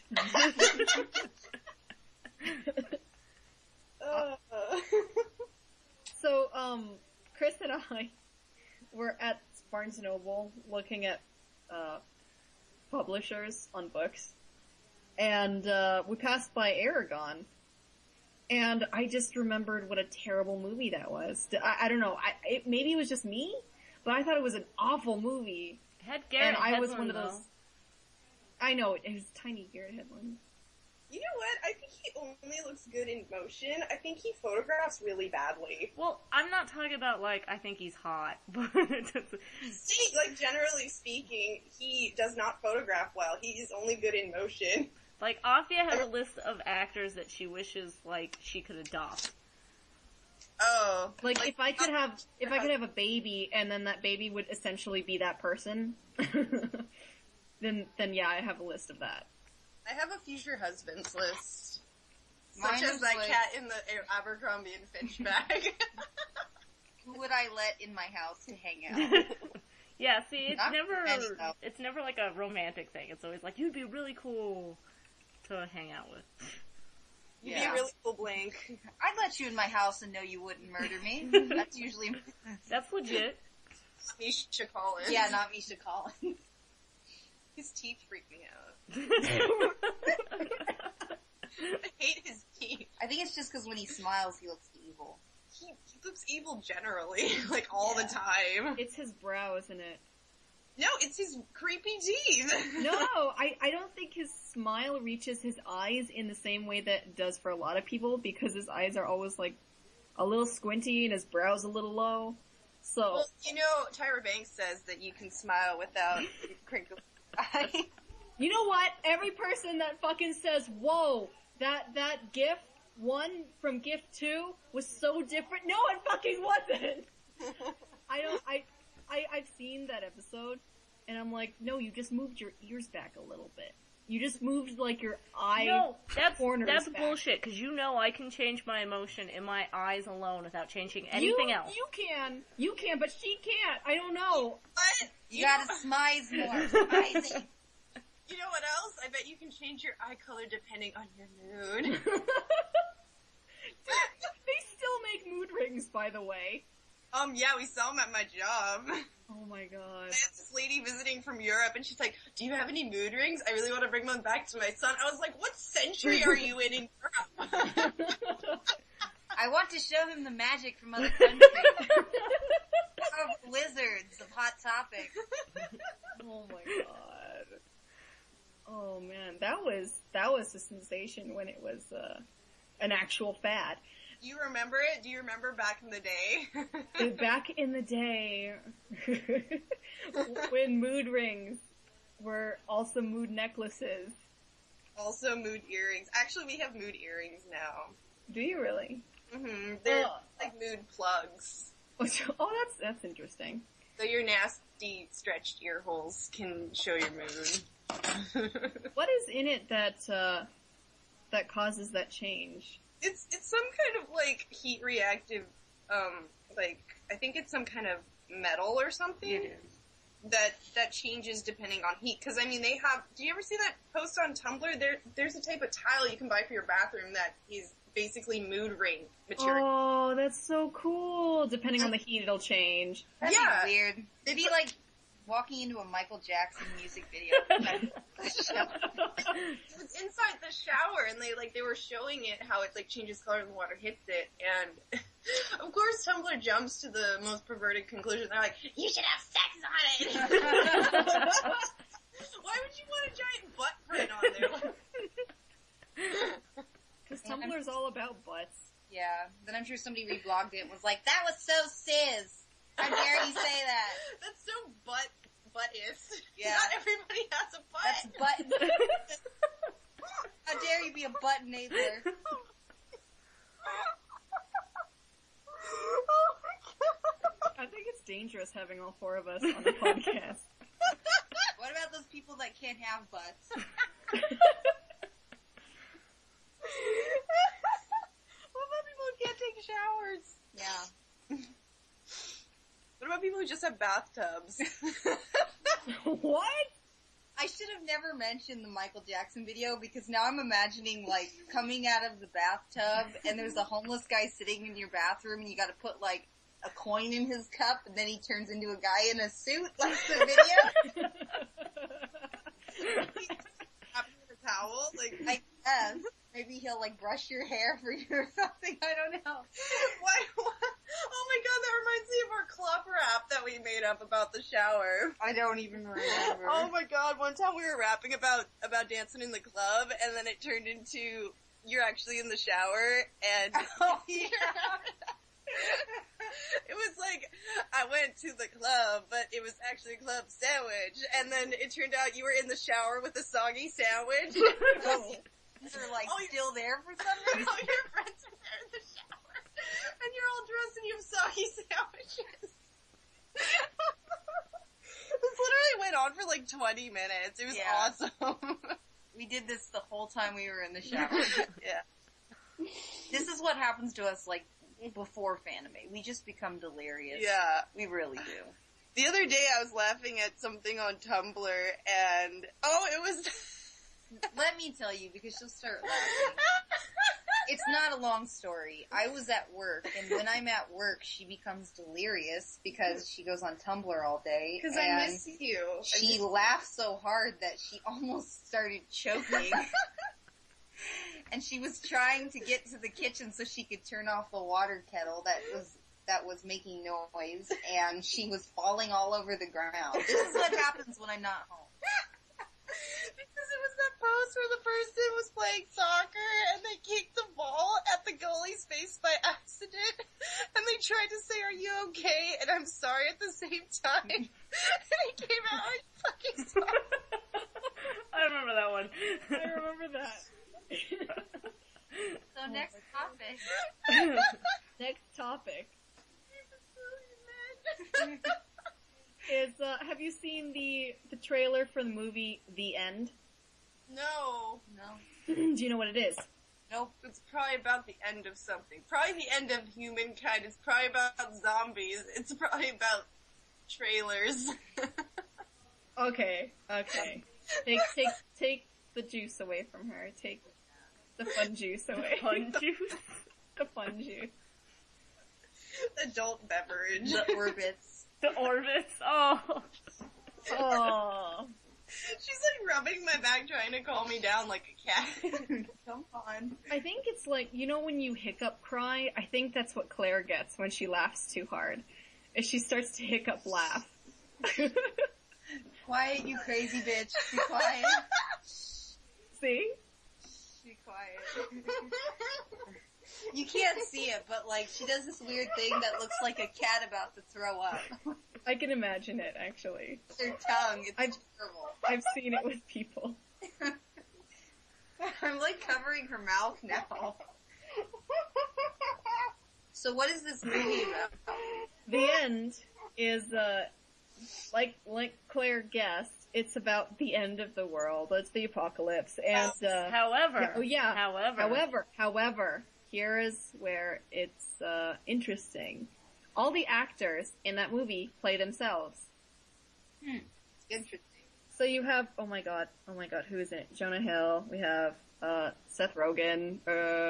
So, Chris and I were at Barnes & Noble looking at, publishers on books, and, we passed by Aragon, and I just remembered what a terrible movie that was. I don't know, maybe it was just me, but I thought it was an awful movie. It had Garrett and I Hedlund, was one of those, though. I know, it was tiny Garrett Hedlund. You know what? I think he only looks good in motion. I think he photographs really badly. Well, I'm not talking about, like, I think he's hot, but... Like, generally speaking, he does not photograph well. He is only good in motion. Like, Afia has a list of actors that she wishes, like, she could adopt. Oh. Like if I could have a baby, and then that baby would essentially be that person, then yeah, I have a list of that. I have a future husbands list. Mine Such as is that like- cat in the Abercrombie and Fitch bag. Who would I let in my house to hang out? Yeah, see, Not many, though. it's never like a romantic thing. It's always like, you'd be really cool to hang out with. You'd be a really cool Blink. I'd let you in my house and know you wouldn't murder me. That's usually... That's legit. Misha Collins. Yeah, not Misha Collins. His teeth freak me out. I hate his teeth. I think it's just because when he smiles, he looks evil. He looks evil generally, like all the time. It's his brow, isn't it? No, it's his creepy teeth. No, I don't think his smile reaches his eyes in the same way that it does for a lot of people, because his eyes are always like a little squinty and his brow's a little low. So, Well, you know, Tyra Banks says that you can smile without crinkly eyes. you know what? Every person that fucking says, whoa, that GIF 1 from GIF 2 was so different. No, it fucking wasn't! I've seen that episode, and I'm like, no, you just moved your ears back a little bit. You just moved, like, your eye No, corners that's back. bullshit, because you know I can change my emotion in my eyes alone without changing anything else. You can, but she can't. I don't know. But You gotta smize more. Smizing. you know what else? I bet you can change your eye color depending on your mood. They still make mood rings, by the way. Yeah, we saw them at my job. Oh my god. I had this lady visiting from Europe, and she's like, do you have any mood rings? I really want to bring them back to my son. I was like, what century are you in Europe? I want to show him the magic from other countries. Of blizzards, of Hot Topic. Oh my god. Oh man, that was a sensation when it was, an actual fad. You remember it? Do you remember back in the day? Back in the day, when mood rings were also mood necklaces. Also mood earrings. Actually, we have mood earrings now. Do you really? They're Oh. like mood plugs. Oh, that's interesting. So your nasty stretched ear holes can show your mood. What is in it that causes that change? It's some kind of like heat reactive, like I think it's some kind of metal or something. It is. That changes depending on heat. Cause I mean they have, do you ever see that post on Tumblr? There's a type of tile you can buy for your bathroom that is basically mood ring material. Oh, that's so cool. Depending on the heat, it'll change. That'd Yeah. be weird. It'd be like walking into a Michael Jackson music video. It's inside the shower, and they were showing it how it like changes color when the water hits it, and of course Tumblr jumps to the most perverted conclusion. They're like, you should have sex on it. Why would you want a giant butt print on there? Because Tumblr's all about butts. Yeah. Then I'm sure somebody reblogged it and was like, that was so cis. How dare you say that? That's so butt-ist. Yeah. Not everybody has a butt. That's butt. How dare you be a butt enabler? I think it's dangerous having all four of us on the podcast. What about those people that can't have butts? What about people who can't take showers? Yeah. What about people who just have bathtubs? What? I should have never mentioned the Michael Jackson video because now I'm imagining like coming out of the bathtub and there's a homeless guy sitting in your bathroom and you gotta put like a coin in his cup and then he turns into a guy in a suit like the video. Wrapping in a towel? Like, I guess. Maybe he'll like brush your hair for you or something, I don't know. why? Oh my god, that reminds me of our club rap that we made up about the shower. I don't even remember. Oh my god, one time we were rapping about dancing in the club and then it turned into you're actually in the shower and Oh, yeah. it was like I went to the club but it was actually a club sandwich and then it turned out you were in the shower with a soggy sandwich. They're like Oh, still there for some All reason. your friends are there in the shower and you're all dressed and you have soggy sandwiches. This literally went on for like 20 minutes. It was Yeah. awesome. We did this the whole time we were in the shower. Yeah. This is what happens to us like before Fanime. We just become delirious. Yeah. We really do. The other day I was laughing at something on Tumblr and, oh, it was... Let let me tell you, because she'll start laughing. It's not a long story. I was at work, and when I'm at work, she becomes delirious because she goes on Tumblr all day. Because I miss you. She laughed so hard that she almost started choking. And she was trying to get to the kitchen so she could turn off the water kettle that was making noise, and she was falling all over the ground. This is what happens when I'm not home. Because it was that post where the person was playing soccer and they kicked the ball at the goalie's face by accident and they tried to say, "Are you okay?" and "I'm sorry" at the same time. And it came out like fucking sorry. I remember that one. I remember that. So next topic. Next topic is, have you seen the trailer for the movie The End? No. No. Do you know what it is? Nope, it's probably about the end of something. Probably the end of humankind. It's probably about zombies. It's probably about trailers. Okay. Take the juice away from her. Take the fun juice away. Fun juice? The fun juice. Adult beverage. The Orbits. The Orbits. Oh. Oh. She's like rubbing my back trying to calm me down like a cat. Come on. I think it's like, you know when you hiccup cry? I think that's what Claire gets when she laughs too hard. If she starts to hiccup laugh. Quiet, you crazy bitch. Be quiet. See? Be quiet. You can't see it, but like, she does this weird thing that looks like a cat about to throw up. I can imagine it, actually. Her tongue, it's terrible. I've seen it with people. I'm like covering her mouth now. So what is this movie about? The End is, like Claire guessed, it's about the end of the world. It's the apocalypse. And, However, here is where it's, interesting. All the actors in that movie play themselves. Interesting. So you have, oh my god, who is it? Jonah Hill, we have, Seth Rogen,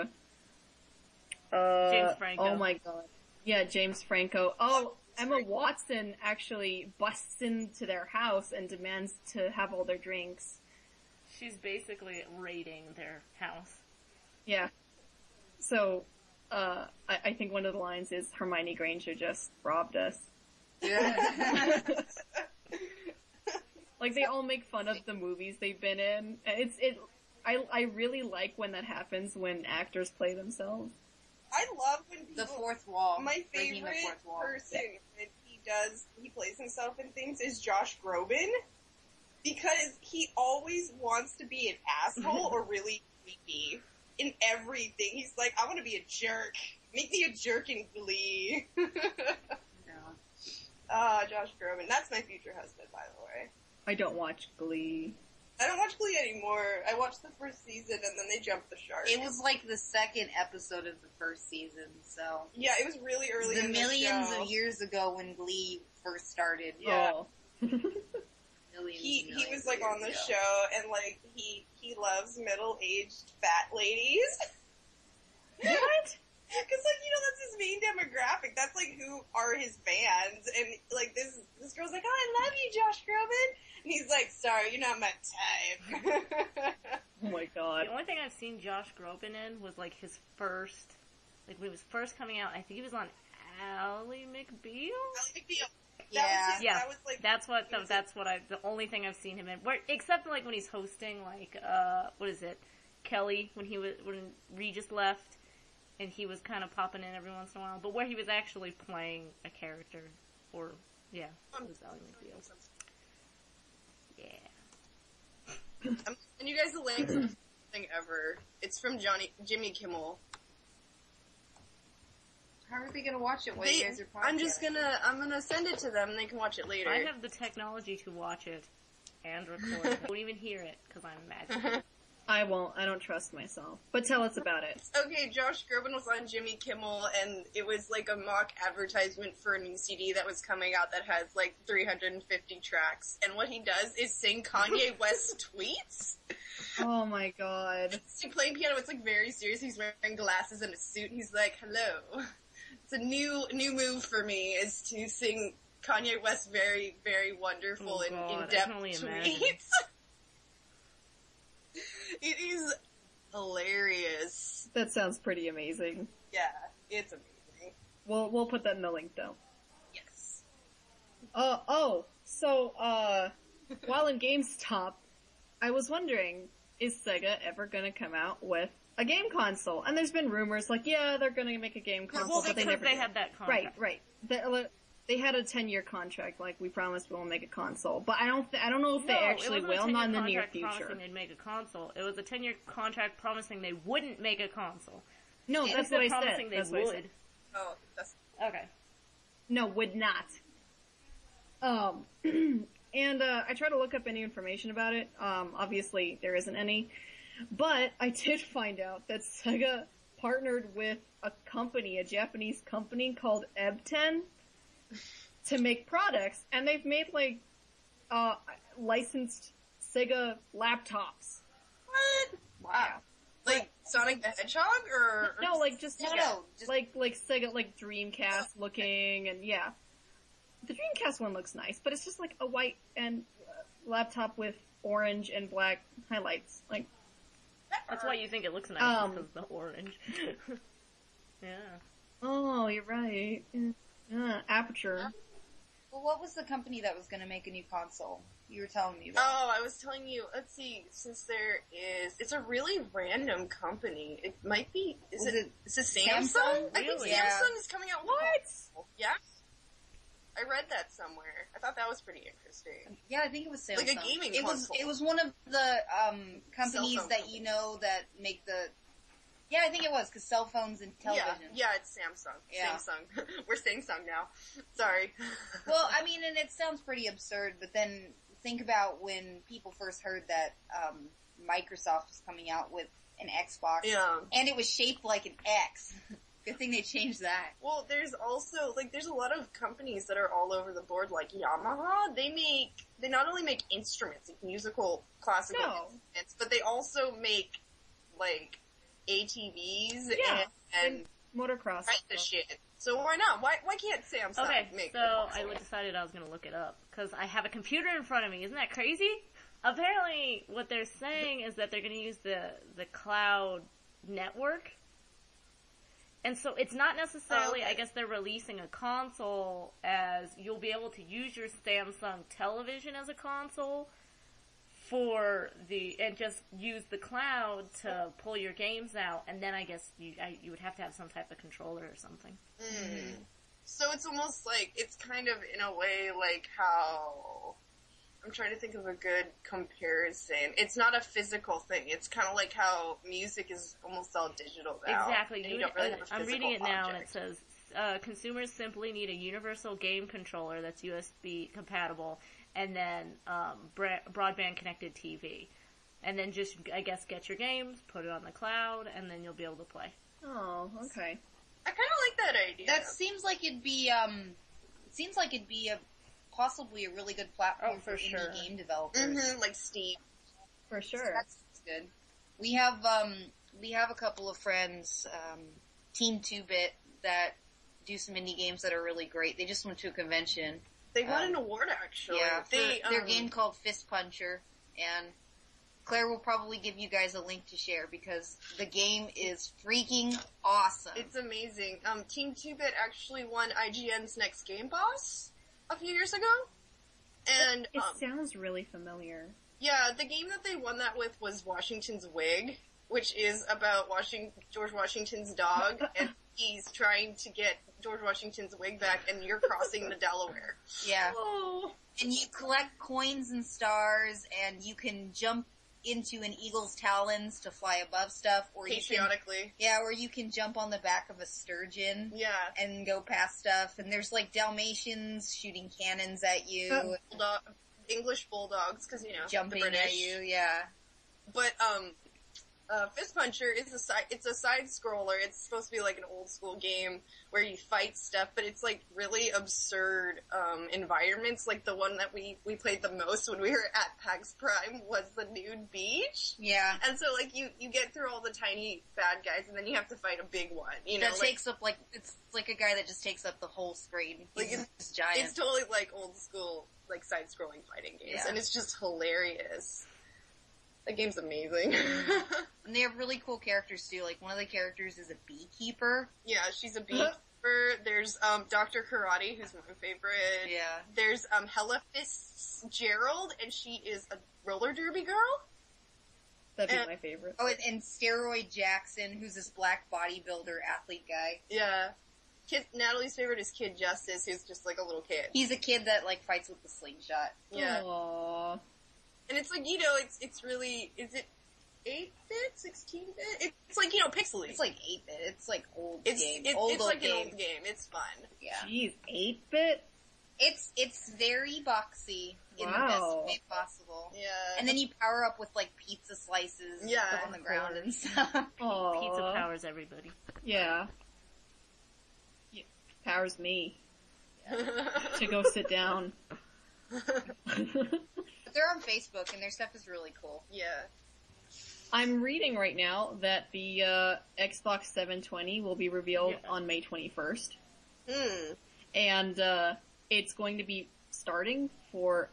James Franco. Oh my god. Yeah, James Franco. Oh, Emma Watson actually busts into their house and demands to have all their drinks. She's basically raiding their house. Yeah. So, I think one of the lines is Hermione Granger just robbed us. Yeah. Like they all make fun of the movies they've been in. I really like when that happens when actors play themselves. I love when people... The fourth wall. My Breaking the favorite fourth wall. person that he plays himself in things is Josh Groban. Because he always wants to be an asshole or really creepy in everything. He's like, I want to be a jerk. Make me a jerk in Glee. Josh Groban. That's my future husband, by the way. I don't watch Glee. I don't watch Glee anymore. I watched the first season and then they jumped the shark. It was like the second episode of the first season, so. Yeah, it was really early The in the millions show. of years ago when Glee first started. Yeah. Oh. He was like on the show and like he loves middle-aged fat ladies. What? Cause like, you know, that's his main demographic. That's like who are his fans. And like this girl's like, oh, I love you, Josh Groban. And he's like, sorry, you're not my type. Oh my god. The only thing I've seen Josh Groban in was like his first, like when he was first coming out, I think he was on Ally McBeal? Yeah. That was like, That's what the only thing I've seen him in. Where, except like when he's hosting like, what is it? Kelly, when Regis left. And he was kind of popping in every once in a while, but where he was actually playing a character, or, yeah, it was Ally McBeal. Yeah. and you guys the link to the thing ever. It's from Jimmy Kimmel. How are they gonna watch it while you guys are podcasting? I'm gonna send it to them and they can watch it later. I have the technology to watch it and record it. I won't even hear it, because I'm imagining. I won't. I don't trust myself. But tell us about it. Okay, Josh Groban was on Jimmy Kimmel, and it was like a mock advertisement for a new CD that was coming out that has like 350 tracks. And what he does is sing Kanye West tweets. Oh my god. He's like playing piano, it's like very serious. He's wearing glasses and a suit, and he's like, hello. It's a new move for me, is to sing Kanye West very, very wonderful and in-depth tweets. It is hilarious. That sounds pretty amazing. Yeah, it's amazing. We'll put that in the link though. Yes. So, while in GameStop, I was wondering, is Sega ever gonna come out with a game console? And there's been rumors like, yeah, they're gonna make a game console, Well, but they because never they did. had that contract. Right. They had a 10-year contract, like, we promised we will make a console. But I don't know if they actually will, not in the near future. Promising they'd make a console. It was a 10-year contract promising they wouldn't make a console. No, that's what I said. Promising they That's what I would. said. Oh, that's... Okay. No, would not. And I tried to look up any information about it. Obviously there isn't any. But I did find out that Sega partnered with a company, a Japanese company called Ebten, to make products, and they've made like, licensed Sega laptops. What? Wow. Like Sonic the Hedgehog, or No, like just, No, just like Sega, like Dreamcast looking, and yeah. The Dreamcast one looks nice, but it's just like a white and laptop with orange and black highlights. Like, That's why you think it looks nice, because of the orange. Yeah. oh, you're right. Aperture. Well, what was the company that was going to make a new console? You were telling me about. Oh, I was telling you, let's see, since it's a really random company. It might be, is it Samsung? Samsung? I think Really? Samsung is coming out with What? a console. Yeah. I read that somewhere. I thought that was pretty interesting. Yeah, I think it was Samsung. Like a gaming console. It was one of the companies Cell phone that you know that make the. Yeah, I think it was because cell phones and television. Yeah, it's Samsung. Yeah. Samsung. We're Samsung now. Sorry. Well, I mean, and it sounds pretty absurd, but then think about when people first heard that Microsoft was coming out with an Xbox, Yeah. and it was shaped like an X. Good thing they changed that. Well, there's also, like, there's a lot of companies that are all over the board, like Yamaha. They not only make instruments, like musical, classical No. instruments, but they also make, like, ATVs Yeah. and Motocross. kind of shit. So why not? Why can't Samsung Okay, make so the I console? decided I was going to look it up, because I have a computer in front of me. Isn't that crazy? Apparently, what they're saying is that they're going to use the cloud network. And so it's not necessarily, I guess they're releasing a console as you'll be able to use your Samsung television as a console and just use the cloud to pull your games out, and then I guess you would have to have some type of controller or something. So it's almost like, it's kind of in a way like how, I'm trying to think of a good comparison. It's not a physical thing. It's kind of like how music is almost all digital now. Exactly. And you don't really have a I'm reading it physical now, and it object. says consumers simply need a universal game controller that's USB compatible, and then broadband connected TV, and then just, I guess, get your games, put it on the cloud, and then you'll be able to play. Oh, okay. I kind of like that idea. That seems like it'd be possibly a really good platform Oh, for indie sure. game developers. Mm-hmm, like Steam. For sure. That's good. We have a couple of friends, Team 2-Bit, that do some indie games that are really great. They just went to a convention. They won an award, actually. Yeah, They, for their game called Fist Puncher, and Claire will probably give you guys a link to share because the game is freaking awesome. It's amazing. Team 2-Bit actually won IGN's Next Game Boss a few years ago. And, It sounds really familiar. yeah, the game that they won that with was Washington's Wig, which is about George Washington's dog, and he's trying to get George Washington's wig back, and you're crossing the Delaware. Yeah. Oh. And you collect coins and stars, and you can jump into an eagle's talons to fly above stuff, or Patriotically. or you can jump on the back of a sturgeon Yeah. and go past stuff. And there's like Dalmatians shooting cannons at you, English bulldogs, because, you know, jumping the British. at you, yeah. But, Fist Puncher is it's a side scroller. It's supposed to be like an old school game where you fight stuff, but it's like really absurd, environments. Like the one that we played the most when we were at PAX Prime was the nude beach. Yeah. And so like you get through all the tiny bad guys and then you have to fight a big one, you know? That takes up like, it's like a guy that just takes up the whole screen. Like He's just giant. It's totally like old school, like side scrolling fighting games, Yeah. and it's just hilarious. That game's amazing. And they have really cool characters too. Like one of the characters is a beekeeper. Yeah, she's a beekeeper. There's, Dr. Karate, who's my favorite. Yeah. There's, Hella Fists Gerald, and she is a roller derby girl. That'd be my favorite. Oh, and Steroid Jackson, who's this black bodybuilder athlete guy. Yeah. Natalie's favorite is Kid Justice, who's just like a little kid. He's a kid that like fights with the slingshot. Yeah. Aww. And it's like, you know, it's really, is it 8-bit, 16-bit? It's like, you know, pixely. It's like 8-bit. It's like old It's game. like old an game. old game. It's fun. Yeah. Jeez, 8-bit? It's very boxy in the Wow. best way possible. Yeah. And then you power up with like pizza slices Yeah, on the ground and stuff. Aww. Pizza powers everybody. Yeah. Powers me to go sit down. But they're on Facebook and their stuff is really cool. Yeah. I'm reading right now that the Xbox 720 will be revealed on May 21st. And it's going to be starting for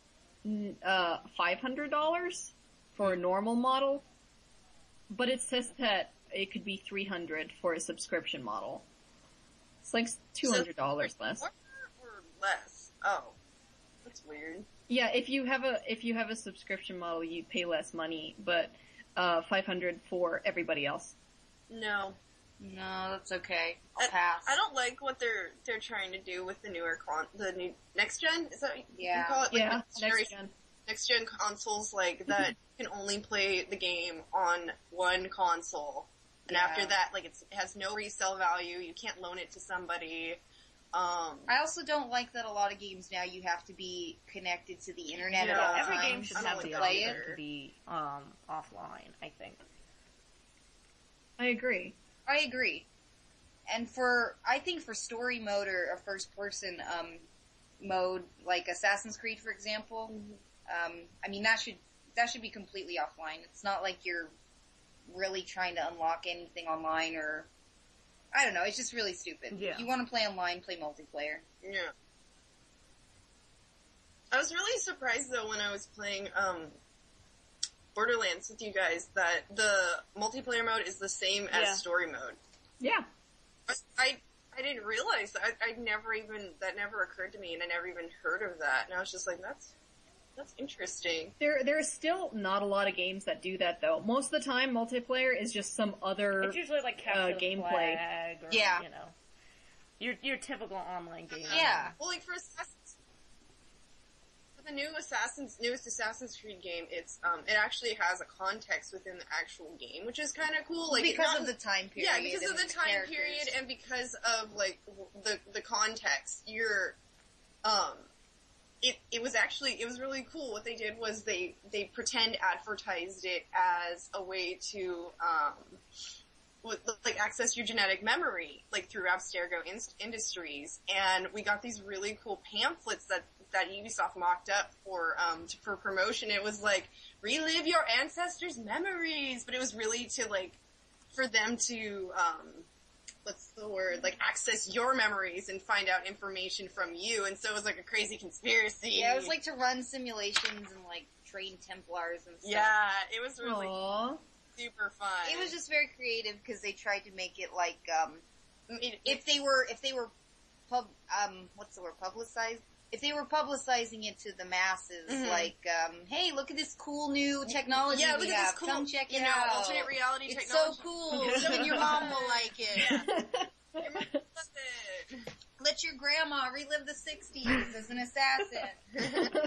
$500 for a normal model, but it says that it could be $300 for a subscription model. It's like $200 less. Or less. Oh. That's weird. Yeah, if you have a subscription model, you pay less money, but $500 for everybody else. No. No, that's okay. I'll pass. I don't like what they're trying to do with the the new next gen. Is that what Yeah. you call it? Like Yeah, next gen consoles like that can only play the game on one console, and Yeah. after that, like it has no resale value. You can't loan it to somebody. I also don't like that a lot of games now you have to be connected to the internet Yeah. at all Every times game should I don't have like the that option either. to be offline, I think. I agree. I agree. And I think for story mode or a first person, mode, like Assassin's Creed for example, I mean that should be completely offline. It's not like you're really trying to unlock anything online or, I don't know, it's just really stupid. Yeah. If you want to play online, play multiplayer. Yeah. I was really surprised though when I was playing Borderlands with you guys that the multiplayer mode is the same as story mode. Yeah. I didn't realize that. That never occurred to me, and I never even heard of that. And I was just like, that's interesting. There is still not a lot of games that do that though. Most of the time, multiplayer is just some other It's usually like capture the gameplay. flag or, Yeah. you know, your typical online game. Yeah. Well, like for the newest Assassin's Creed game, it actually has a context within the actual game, which is kind of cool. Like Because of the time period. Yeah, because of and the time characters. period and because of like the context, it was really cool. What they did was they pretend advertised it as a way to like access your genetic memory, like through Abstergo Industries, and we got these really cool pamphlets that Ubisoft mocked up for promotion. It was like relive your ancestors' memories, but it was really to like for them to what's the word, like access your memories and find out information from you, and so it was like a crazy conspiracy. Yeah, it was like to run simulations and like train Templars and stuff. Yeah, it was really Aww. super fun. It was just very creative because they tried to make it like, It- if they were publicized? If they were publicizing it to the masses, like, hey, look at this cool new technology yeah, we look at have. this cool, Come check it you know, out. alternate reality It's technology. so cool. Even your mom will like it. Your mom loves it. Let your grandma relive the 60s as an assassin.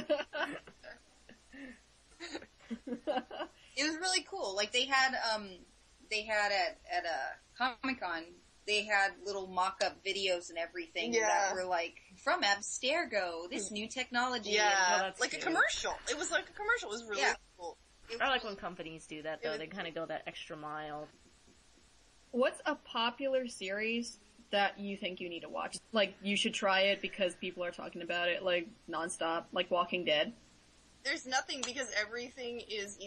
It was really cool. Like they had at a Comic-Con, they had little mock-up videos and everything that were like, from Abstergo, this new technology. Yeah, that's like a cute. commercial. It was like a commercial. It was really cool. I like when companies do that, though. They kind of go that extra mile. What's a popular series that you think you need to watch? Like, you should try it because people are talking about it, like, nonstop, like Walking Dead? There's nothing because everything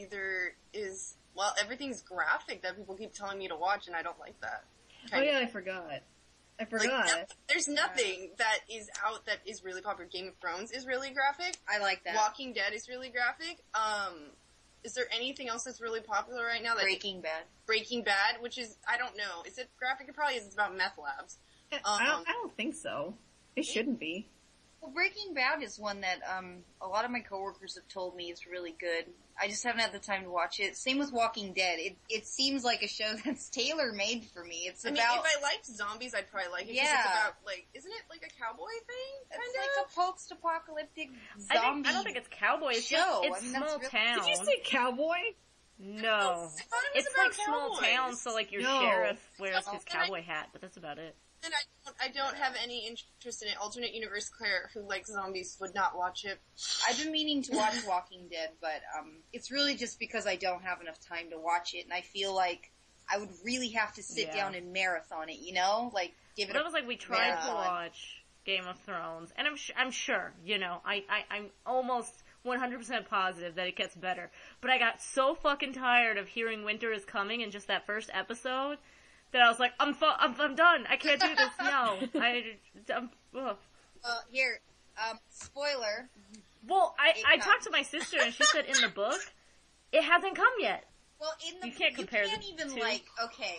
everything's graphic that people keep telling me to watch and I don't like that. Oh yeah, I forgot. There's nothing that is out that is really popular. Game of Thrones is really graphic. I like that. Walking Dead is really graphic. Is there anything else that's really popular right now? Breaking Bad. Breaking Bad, which is, I don't know. Is it graphic? It probably is. It's about meth labs. I don't think so. It shouldn't be. Well, Breaking Bad is one that a lot of my coworkers have told me is really good. I just haven't had the time to watch it. Same with Walking Dead. It seems like a show that's tailor-made for me. It's if I liked zombies, I'd probably like it. Yeah. It's about, like, isn't it like a cowboy thing? It's like a post-apocalyptic zombie I don't think it's cowboy. It's show. Just, it's small town. Did you say cowboy? No. It's It's like about small cowboys. town, so like your No. sheriff wears Oh, his then I- cowboy hat, but that's about it. And I don't have any interest in it. Alternate universe Claire, who likes zombies, would not watch it. I've been meaning to watch Walking Dead, but it's really just because I don't have enough time to watch it, and I feel like I would really have to sit Yeah. down and marathon it, you know? Like, give it But it was like we tried to marathon. watch Game of Thrones, and I'm sure, you know, I'm almost 100% positive that it gets better. But I got so fucking tired of hearing winter is coming in just that first episode that I was like, I'm done. I can't do this. No. Ugh. Here, spoiler. Well, It I comes. talked to my sister and she said in the book, it hasn't come yet. Well, in the You can't compare you can't the even two. like, okay,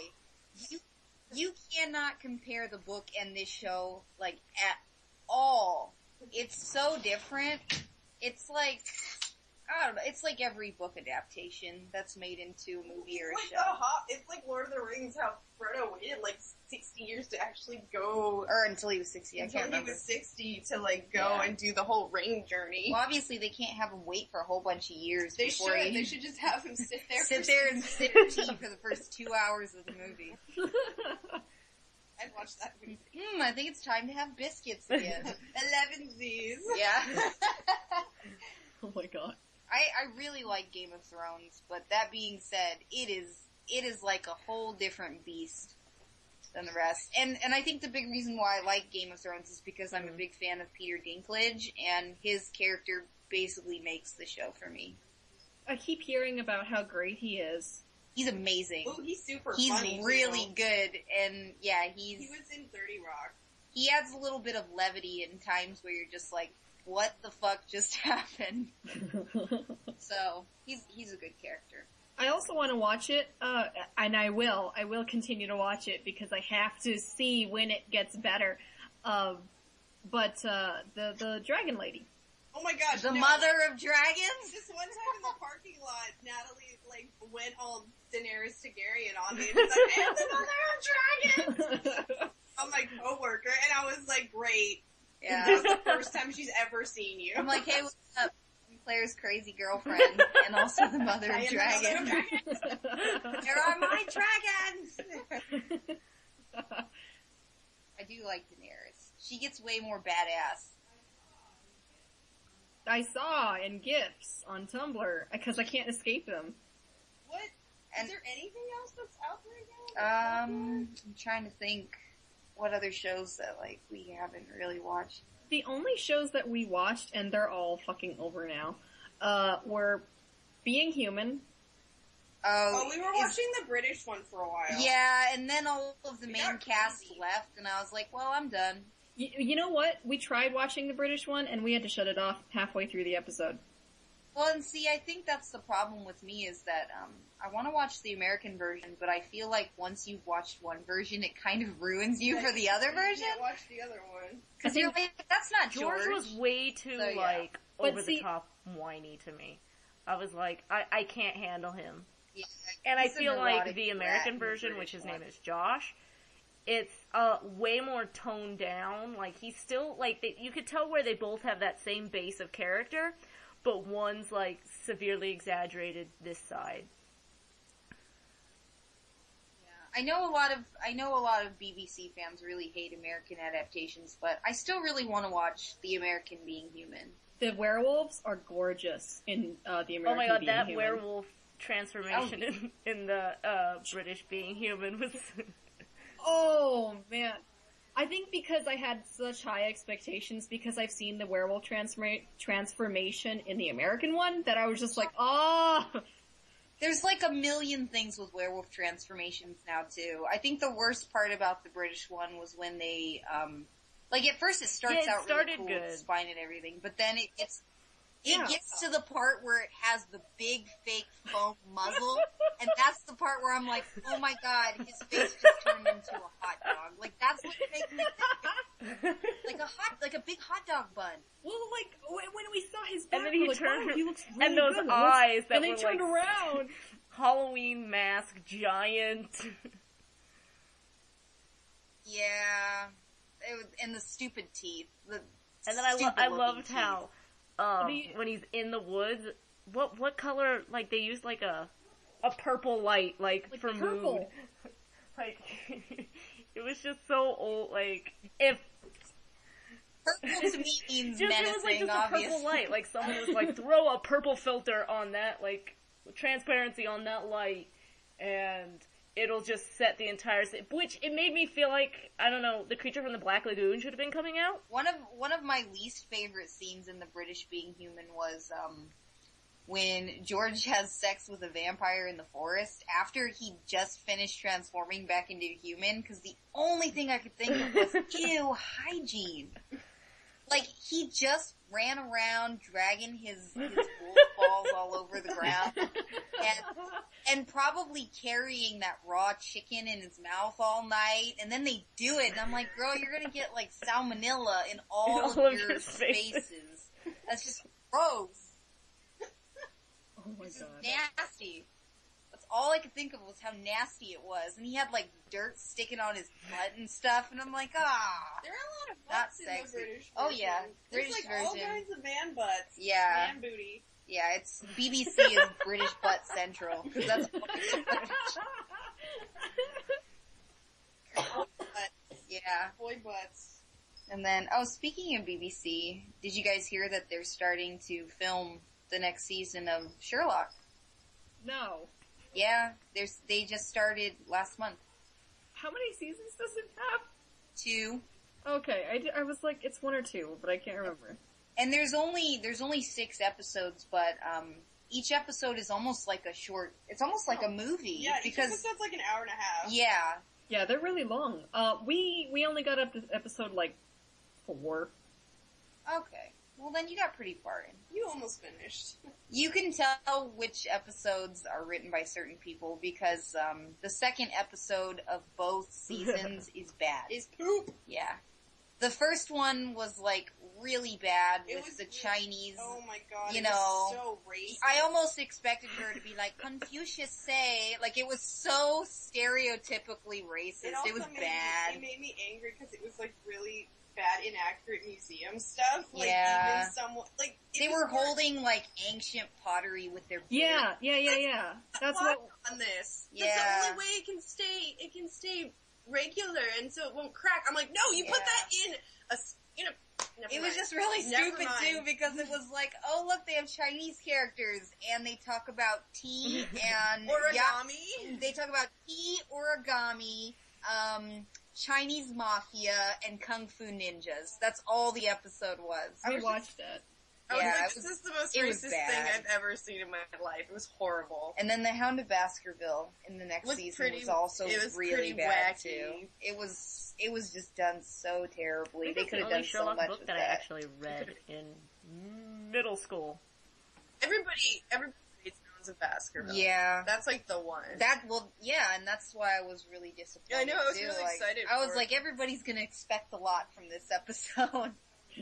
you cannot compare the book and this show, like, at all. It's so different. It's like, I don't know, it's like every book adaptation that's made into a movie or a show. It's like Lord of the Rings, how Frodo waited like 60 years to actually go, Or until he was 60, I until can't he remember. was 60 to like go Yeah. and do the whole ring journey. Well, obviously they can't have him wait for a whole bunch of years They before should. he They should just have him sit there. sit for there and sip tea for the first 2 hours of the movie. I'd watch that movie. I think it's time to have biscuits again. 11Z's. Yeah. Oh my god. I really like Game of Thrones, but that being said, it is like a whole different beast than the rest. And I think the big reason why I like Game of Thrones is because I'm a big fan of Peter Dinklage, and his character basically makes the show for me. I keep hearing about how great he is. He's amazing. Ooh, he's super He's funny. really too. good, and yeah, He was in 30 Rock. he adds a little bit of levity in times where you're just like, what the fuck just happened? So, he's a good character. I also want to watch it, and I will continue to watch it because I have to see when it gets better. But the Dragon Lady. Oh my gosh. The no. mother of dragons? This one time in the parking lot, Natalie like went all Daenerys Targaryen on me and was like, "And the mother of dragons!" I'm my coworker, and I was like, "Great, Yeah. this is the first time she's ever seen you." I'm like, hey, what's up? I'm Claire's crazy girlfriend, and also the mother I of am the mother of dragons. dragons. There are my dragons! I do like Daenerys. She gets way more badass. I saw in GIFs on Tumblr because I can't escape them. What? And- Is there anything else that's out there now? I'm trying to think what other shows that, like, we haven't really watched. The only shows that we watched, and they're all fucking over now, were Being Human. Oh, we were watching the British one for a while. Yeah, and then all of the It main got cast crazy. left, and I was like, well, I'm done. You know what? We tried watching the British one, and we had to shut it off halfway through the episode. Well, and see, I think that's the problem with me is that, I want to watch the American version, but I feel like once you've watched one version, it kind of ruins you for the other You version. can't watch the other one. Cause you're like, that's not George George. was way too, So, yeah. like, But over see- the top whiny to me. I was like, I can't handle him. Yeah. And I He's a feel like neurotic the brat American in the version, British which his one. name is Josh, it's way more toned down. Like, he's still, like, you could tell where they both have that same base of character, but one's, like, severely exaggerated this side. I know a lot of BBC fans really hate American adaptations, but I still really want to watch The American Being Human. the werewolves are gorgeous in the American Oh my god, Being that Human. werewolf transformation in the British Being Human was... Oh man. I think because I had such high expectations because I've seen the werewolf transformation in the American one that I was just like, oh. There's like a million things with werewolf transformations now too. I think the worst part about the British one was when they, like at first it starts out really cool with spine and everything, but then it gets to the part where it has the big fake foam muzzle, and that's the part where I'm like, oh my god, his face just turned into a hot dog. Like that's what makes me think like a big hot dog bun. Well, like when we saw his back, and then he like, turned, wow, he looks really and those good. eyes that and they were turned like around. Halloween mask giant. Yeah, it was, and the stupid teeth. And then I loved how when he's in the woods, what color? Like they used like a purple light, like for purple. mood. Like it was just so old. Like if purple to me means just, menacing, it was like just obviously. a purple light. Like someone was like throw a purple filter on that, like transparency on that light, and it'll just set the entire which it made me feel like, I don't know, the creature from the Black Lagoon should have been coming out. One of my least favorite scenes in the British Being Human was when George has sex with a vampire in the forest after he just finished transforming back into a human, because the only thing I could think of was ew, hygiene. Like he just ran around dragging his wolf balls all over the ground and probably carrying that raw chicken in his mouth all night, and then they do it, and I'm like, girl, you're gonna get like salmonella in all of your spaces. That's just gross. Oh my god. Nasty. That's all I could think of was how nasty it was, and he had like dirt sticking on his butt and stuff, and I'm like, ah. There are a lot of Not butts in the sexy. British version. Oh yeah, There's British like all version. kinds of man butts. Yeah. Man booty. Yeah, it's BBC is British Butt Central, because that's yeah. Boy butts. And then, speaking of BBC, did you guys hear that they're starting to film the next season of Sherlock? No. Yeah, they just started last month. How many seasons does it have? 2. Okay, I was like, it's 1 or 2, but I can't remember. And there's only 6 episodes, but each episode is almost like it's almost like a movie. Yeah, because each episode's like an hour and a half. Yeah. Yeah, they're really long. We only got up to episode like 4. Okay. Well, then you got pretty far in. You almost finished. You can tell which episodes are written by certain people because the second episode of both seasons is bad. Is poop. Yeah. The first one was like really bad It with was the really- Chinese. Oh my god, You it know, was so racist. I almost expected her to be like, Confucius say, like it was so stereotypically racist. also It was made bad. It made me angry because it was like really bad, inaccurate museum stuff. Like Yeah. even someone like it They was were more- holding like ancient pottery with their Yeah. That's Why what. on this. Yeah. That's the only way it can stay regular and so it won't crack. I'm like, no, you put Yeah. that in a never It mind. was just really Never stupid mind. too because it was like, oh look, they have Chinese characters and they talk about tea and Origami. They talk about tea, origami, Chinese mafia, and kung fu ninjas. That's all the episode was. We watched it. I was Yeah, like, it was- this is the most it was racist bad. thing I've ever seen in my life. It was horrible. And then the Hound of Baskerville in the next Was season pretty- was also it was really pretty bad wacky. too. It was just done so terribly. I They think could that's have the only done so Sherlock much book with that I that. actually read in middle school. Everybody reads Hounds of Baskerville. Yeah. That's like the one. And that's why I was really disappointed. Yeah, I know, I was too. really Like, excited I was for like, everybody's gonna expect a lot from this episode.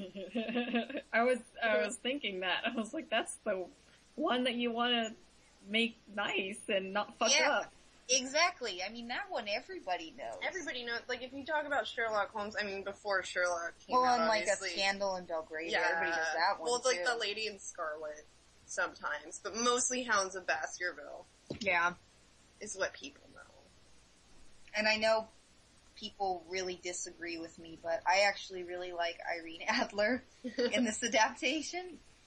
I was thinking that. I was like, that's the one that you want to make nice and not fuck Yeah. up. Exactly. I mean, that one everybody knows. Everybody knows, like, if you talk about Sherlock Holmes, I mean, before Sherlock came Well, out, on like obviously. A Scandal in Belgravia, Yeah. everybody does that one Well, it's like too. the Lady in Scarlet, sometimes, but mostly Hounds of Baskerville Yeah. is what people know. And I know people really disagree with me, but I actually really like Irene Adler in this adaptation.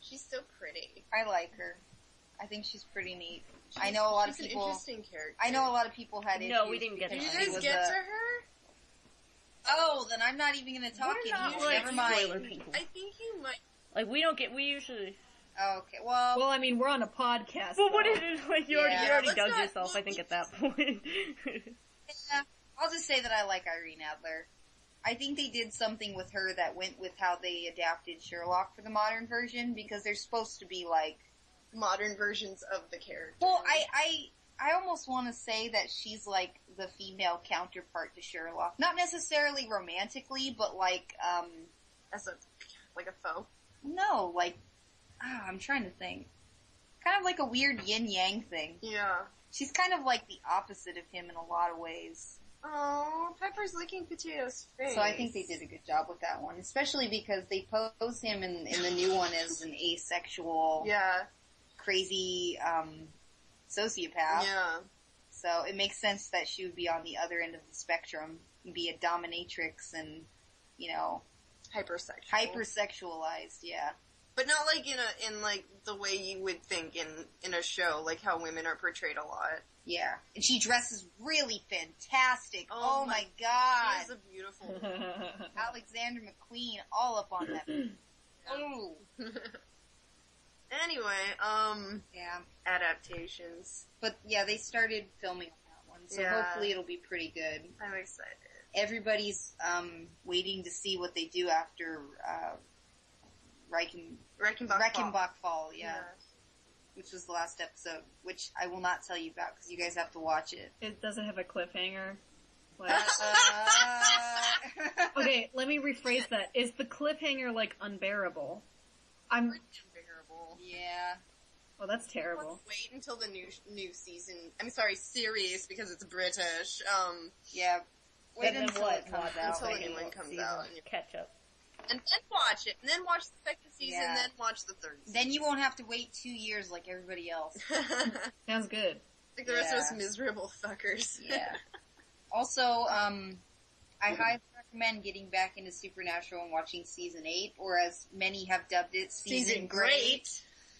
She's so pretty. I like her. I think she's pretty neat. I know a lot of She's people. an interesting character. I know a lot of people had issues. No, we didn't get because to Did her. you she guys was get a- to her? Oh, then I'm not even going to talk We're not, anymore. like, Never mind. spoiler people. I think you might. Like, we usually... Okay, well, Well, I mean, we're on a podcast. Well, what though. is it? Like, you Yeah, already let's dug not- yourself, I think, at that point. yeah, I'll just say that I like Irene Adler. I think they did something with her that went with how they adapted Sherlock for the modern version, because they're supposed to be like, Modern versions of the character. well, I almost want to say that she's like the female counterpart to Sherlock. Not necessarily romantically, but like, As a foe. no, like, I'm trying to think. Kind of like a weird yin-yang thing. Yeah. She's kind of like the opposite of him in a lot of ways. Oh, Pepper's licking Potato's face. So I think they did a good job with that one, especially because they pose him in the new one as an asexual, Yeah. crazy, sociopath. Yeah. So it makes sense that she would be on the other end of the spectrum, and be a dominatrix and, you know, Hypersexual. hypersexualized, yeah. But not like in like the way you would think in a show, like how women are portrayed a lot. Yeah. And she dresses really fantastic. Oh Oh, my my- god. She's a beautiful. Alexander McQueen all up on that. Oh. Anyway, Yeah. adaptations. But yeah, they started filming on that one, so Yeah. hopefully it'll be pretty good. I'm excited. Everybody's waiting to see what they do after Reichenbach Fall, yeah, which was the last episode, which I will not tell you about because you guys have to watch it. It doesn't have a cliffhanger. Like, Uh, okay, let me rephrase that. Is the cliffhanger like unbearable? I'm. Unbearable. yeah, Well, that's terrible. Let's wait until the new season. I'm sorry, series because it's British. yeah. Wait And then until what? it comes Watch out. until like the new one what comes season? out. Catch up. And then watch it, and then watch the second season, Yeah. then watch the third season. Then you won't have to wait 2 years like everybody else. Sounds good. Like the rest of us Yeah. miserable fuckers. Yeah. Also, I highly recommend getting back into Supernatural and watching season 8, or as many have dubbed it, season great.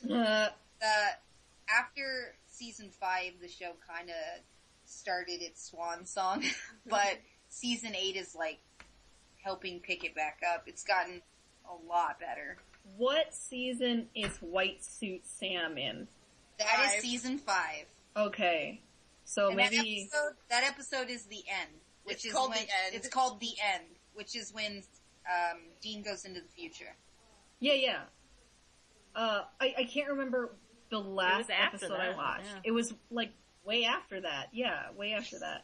After season 5, the show kind of started its swan song, but season 8 is like helping pick it back up. It's gotten a lot better. What season is White Suit Sam in? That 5. is season 5. Okay, so And maybe that episode is the end, which It's is called when, The End. It's called the end, which is when Dean goes into the future. yeah. I can't remember the last after episode I that, watched. yeah. It was like way after that. Yeah, way after that.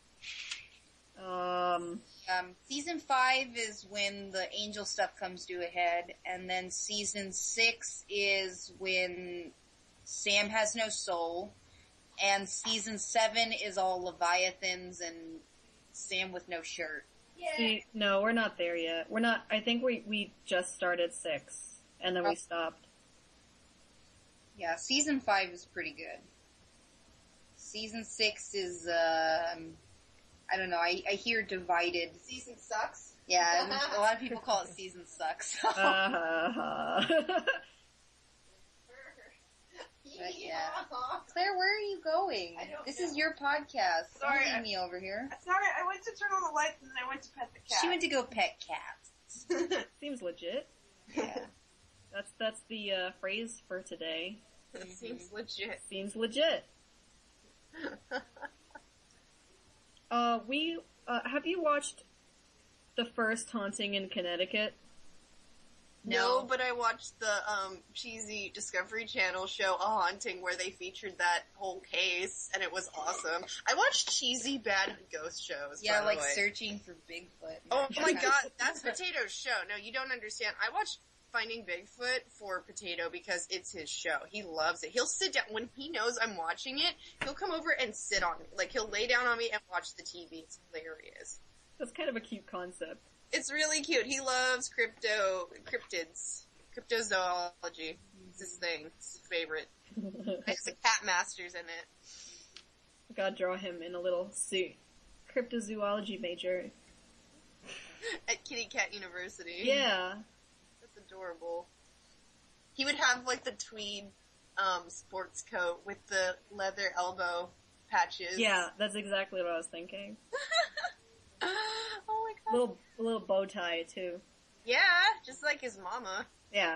Season 5 is when the angel stuff comes to a head, and then season 6 is when Sam has no soul, and season 7 is all Leviathans and Sam with no shirt. See, no, we're not there yet. We're not. I think we just started 6, and then we stopped. Yeah, season 5 is pretty good. Season 6 is, I don't know, I hear divided. Season sucks. Yeah, a lot of people call it season sucks. But yeah. Claire, where are you going? I don't This know. is your podcast. Sorry, Don't leave me over here. Sorry, I went to turn on the lights and then I went to pet the cat. She went to go pet cats. Seems legit. Yeah. That's the phrase for today. That seems legit. Seems legit. We have you watched the first Haunting in Connecticut? No, but I watched the cheesy Discovery Channel show A Haunting where they featured that whole case and it was awesome. I watched cheesy bad ghost shows. Yeah, by like the way. searching for Bigfoot. Oh my god, that's Potato's show. No, you don't understand. I watched Finding Bigfoot for Potato because it's his show. He loves it. He'll sit down, when he knows I'm watching it, he'll come over and sit on me. Like, he'll lay down on me and watch the TV. It's hilarious. That's kind of a cute concept. It's really cute. He loves cryptids. Cryptozoology. It's his thing. It's his favorite. There's a cat masters in it. Gotta draw him in a little suit. Cryptozoology major. At Kitty Cat University. Yeah. That's adorable. He would have like the tweed, sports coat with the leather elbow patches. Yeah, that's exactly what I was thinking. Oh my god. Little bow tie too. Yeah, just like his mama. Yeah.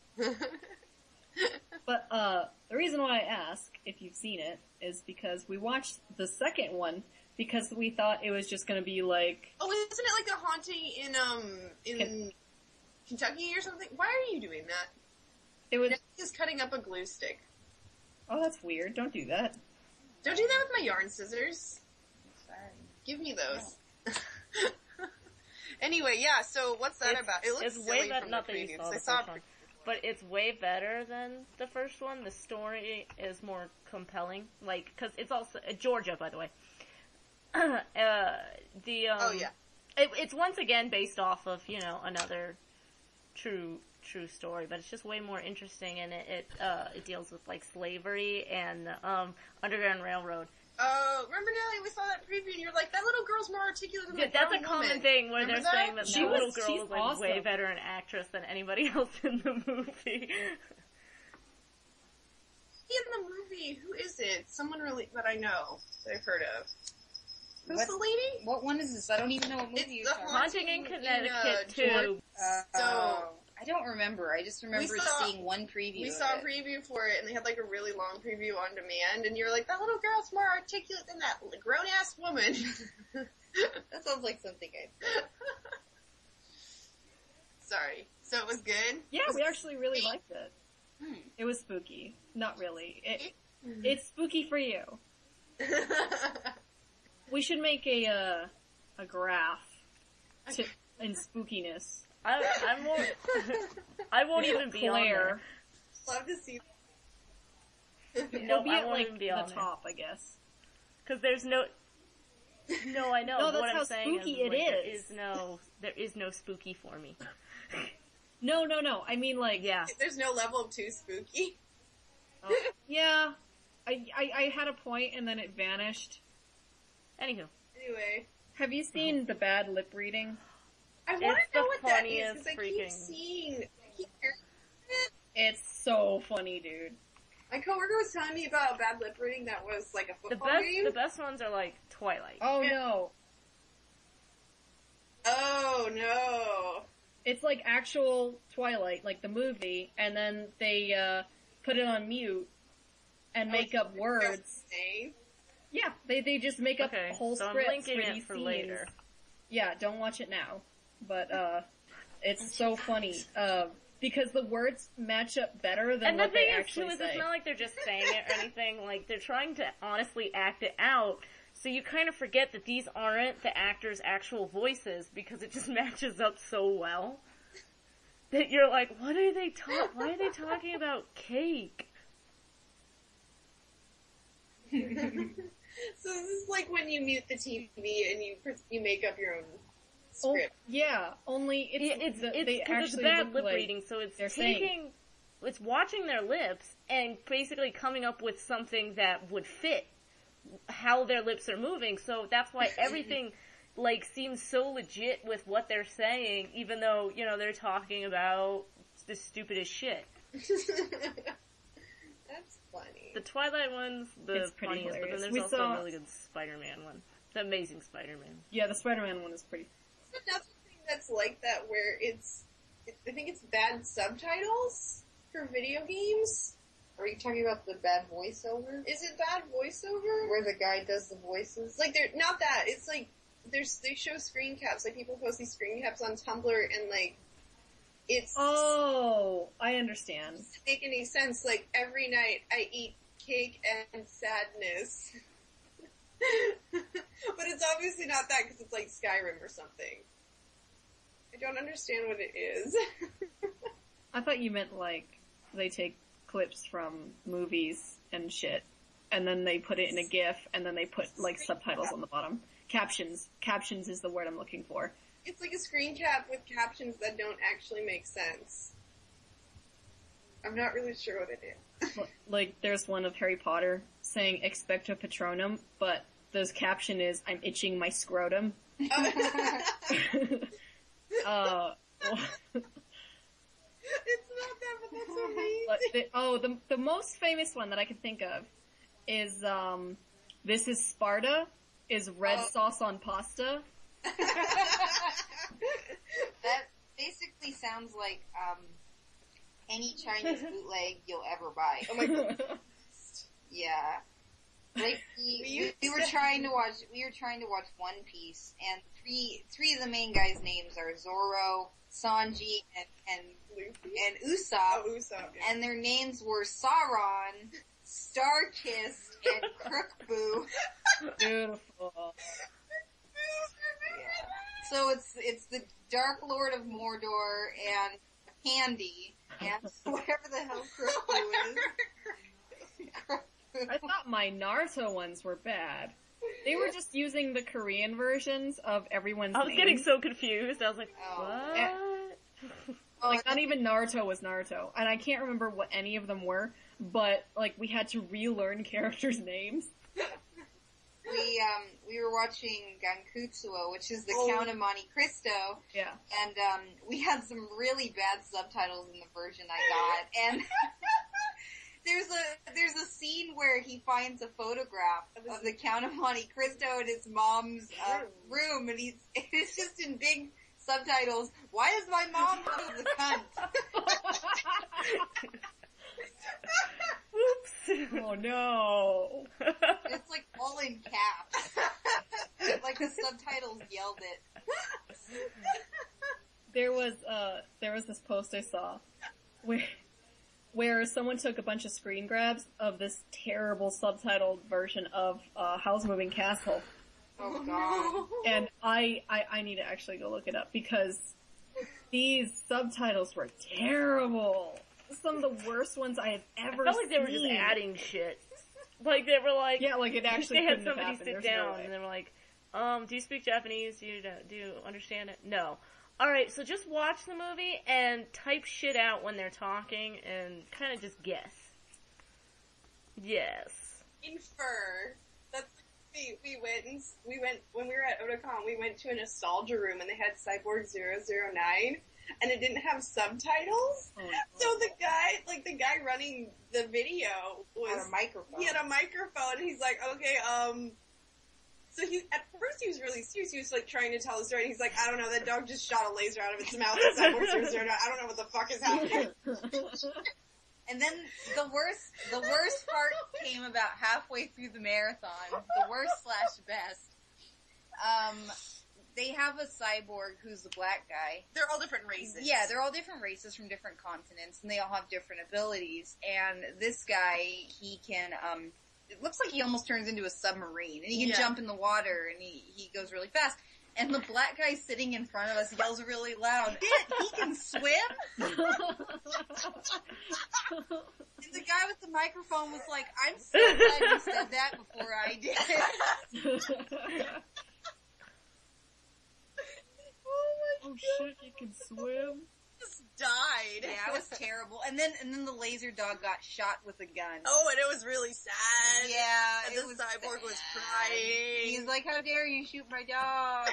But, the reason why I ask if you've seen it is because we watched the second one because we thought it was just gonna be like... Oh, isn't it like a haunting in Kentucky or something? Why are you doing that? It was... He's cutting up a glue stick. Oh, that's weird. Don't do that. Don't do that with my yarn scissors. Sorry. Give me those. Anyway, yeah, so what's that about? It looks It's silly way better, from not the that you previews. saw the I saw first one, but it's way better than the first one. The story is more compelling, like, cause it's also, Georgia, by the way. oh yeah. It's once again based off of, another true story, but it's just way more interesting, and it deals with, like, slavery and, Underground Railroad. Remember Nelly, we saw that preview and you're like, that little girl's more articulate than that That's a grown common woman. thing where Remember they're saying that She the was- little girl she's is, like, way awesome. better an actress than anybody else in the movie. In the movie, who is it? Someone really, that I know, that I've heard of. Who's What- the lady? What one is this? I don't even know what movie It's you're the talking about. Haunting in Connecticut, Georgia. too. So- I don't remember. I just remember saw- seeing one preview We of saw a it. preview for it and they had like a really long preview on demand and you're like, that little girl's more articulate than that grown-ass woman. That sounds like something I'd say. Sorry. So it was good? Yeah, we actually really liked it. It was spooky. Not really. It's spooky for you. We should make a graph in spookiness. I won't. I won't even be on Claire. there. Love to see It'll be I at won't like even be the on there. top, I guess. Because there's no. No, I know. No, but that's what how I'm saying spooky is, it like, is. there is no spooky for me. No. I mean, like, Yeah. there's no level of too spooky. yeah. I had a point and then it vanished. Anywho, Anyway. Have you seen the bad lip reading? I want to It's know the what that is funniest because I keep freaking- seeing, I keep hearing it. It's so funny, dude. My coworker was telling me about a bad lip reading that was like a the football game. best ones are like Twilight. Oh no. Oh no. It's like actual Twilight, like the movie, and then they put it on mute and make up words. Saying. Yeah, they just make up Okay, whole so I'm scripts linking for it these for scenes. later. Yeah, don't watch it now. But it's so funny. Because the words match up better than And the what they thing is, actually too, is say. it's not like they're just saying it or anything. Like, they're trying to honestly act it out. So you kind of forget that these aren't the actors' actual voices because it just matches up so well. That you're like, why are they talking about cake? So this is like when you mute the TV and you make up your own Oh, script. yeah, only It's they because it's actually bad look lip like reading, so it's they're saying. it's watching their lips and basically coming up with something that would fit how their lips are moving. So that's why everything like seems so legit with what they're saying, even though they're talking about the stupidest shit. That's funny. The Twilight one's the It's pretty funniest, but then hilarious. there's We also saw- a really good Spider-Man one, the Amazing Spider-Man. Yeah, the Spider-Man one is pretty. Another thing that's like that where I think it's bad subtitles for video games. Are you talking about the bad voiceover? Is it bad voiceover? Where the guy does the voices? Like they're not that. It's like they show screen caps. Like people post these screen caps on Tumblr and like it's Oh, I understand. doesn't make any sense. Like every night I eat cake and sadness. But it's obviously not that because it's like Skyrim or something. I don't understand what it is. I thought you meant like they take clips from movies and shit, and then they put it in a GIF, and then they put like subtitles on the bottom. Captions. Captions is the word I'm looking for. It's like a screen cap with captions that don't actually make sense. I'm not really sure what it is. Like there's one of Harry Potter saying "Expecto Patronum," but the caption is "I'm itching my scrotum." It's not that, but But the most famous one that I can think of is, This is Sparta, is red sauce on pasta. That basically sounds like, any Chinese bootleg you'll ever buy. Oh my god. Yeah. Like, we were trying to watch One Piece, and three of the main guys' names are Zoro, Sanji, and Usopp. Oh, Usopp, yeah. And their names were Sauron, Starkist, and Crookboo. Beautiful. So it's the Dark Lord of Mordor and Candy, and whatever the hell Crookboo is. I thought my Naruto ones were bad. They were just using the Korean versions of everyone's I was names. getting so confused. I was like, Oh. what? Yeah. Like, not even Naruto was Naruto. And I can't remember what any of them were, but, like, we had to relearn characters' names. We were watching Gankutsuo, which is the Count of Monte Cristo, Yeah. and we had some really bad subtitles in the version I got, and there's a scene where he finds a photograph of the Count of Monte Cristo in his mom's room, and it's just in big subtitles, "Why does my mom love the cunt?" Oops. Oh no. It's like all in caps. Like the subtitles yelled it. There was this post I saw where someone took a bunch of screen grabs of this terrible subtitled version of Howl's Moving Castle. Oh god. And I need to actually go look it up because these subtitles were terrible. Some of the worst ones I have ever seen. I felt like they were just adding shit. Like they were like, Yeah, like it actually they had couldn't have somebody happened. sit There's no down way. and they were like, do you speak Japanese? Do you understand it? No. Alright, so just watch the movie and type shit out when they're talking and kind of just guess. Yes. Infer. That's we went when we were at Otakon. We went to a nostalgia room and they had Cyborg 009, and it didn't have subtitles. Oh, So the guy running the video Or was a microphone. he had a microphone. And he's like, okay, So at first he was really serious. He was like trying to tell the story. And he's like, I don't know, that dog just shot a laser out of its mouth. At Cyborg 009. I don't know what the fuck is happening. And then the worst part came about halfway through the marathon. The worst/best. They have a cyborg who's the black guy. They're all different races. Yeah, they're all different races from different continents, and they all have different abilities. And this guy, he can, it looks like he almost turns into a submarine, and he can jump in the water, and he goes really fast. And the black guy sitting in front of us yells really loud, he can swim? And the guy with the microphone was like, I'm so glad you said that before I did. Oh shit, you can swim? Just died. Yeah, it was terrible. And then the laser dog got shot with a gun. Oh, and it was really sad. Yeah, And it the was cyborg was sad. crying. He's like, how dare you shoot my dog?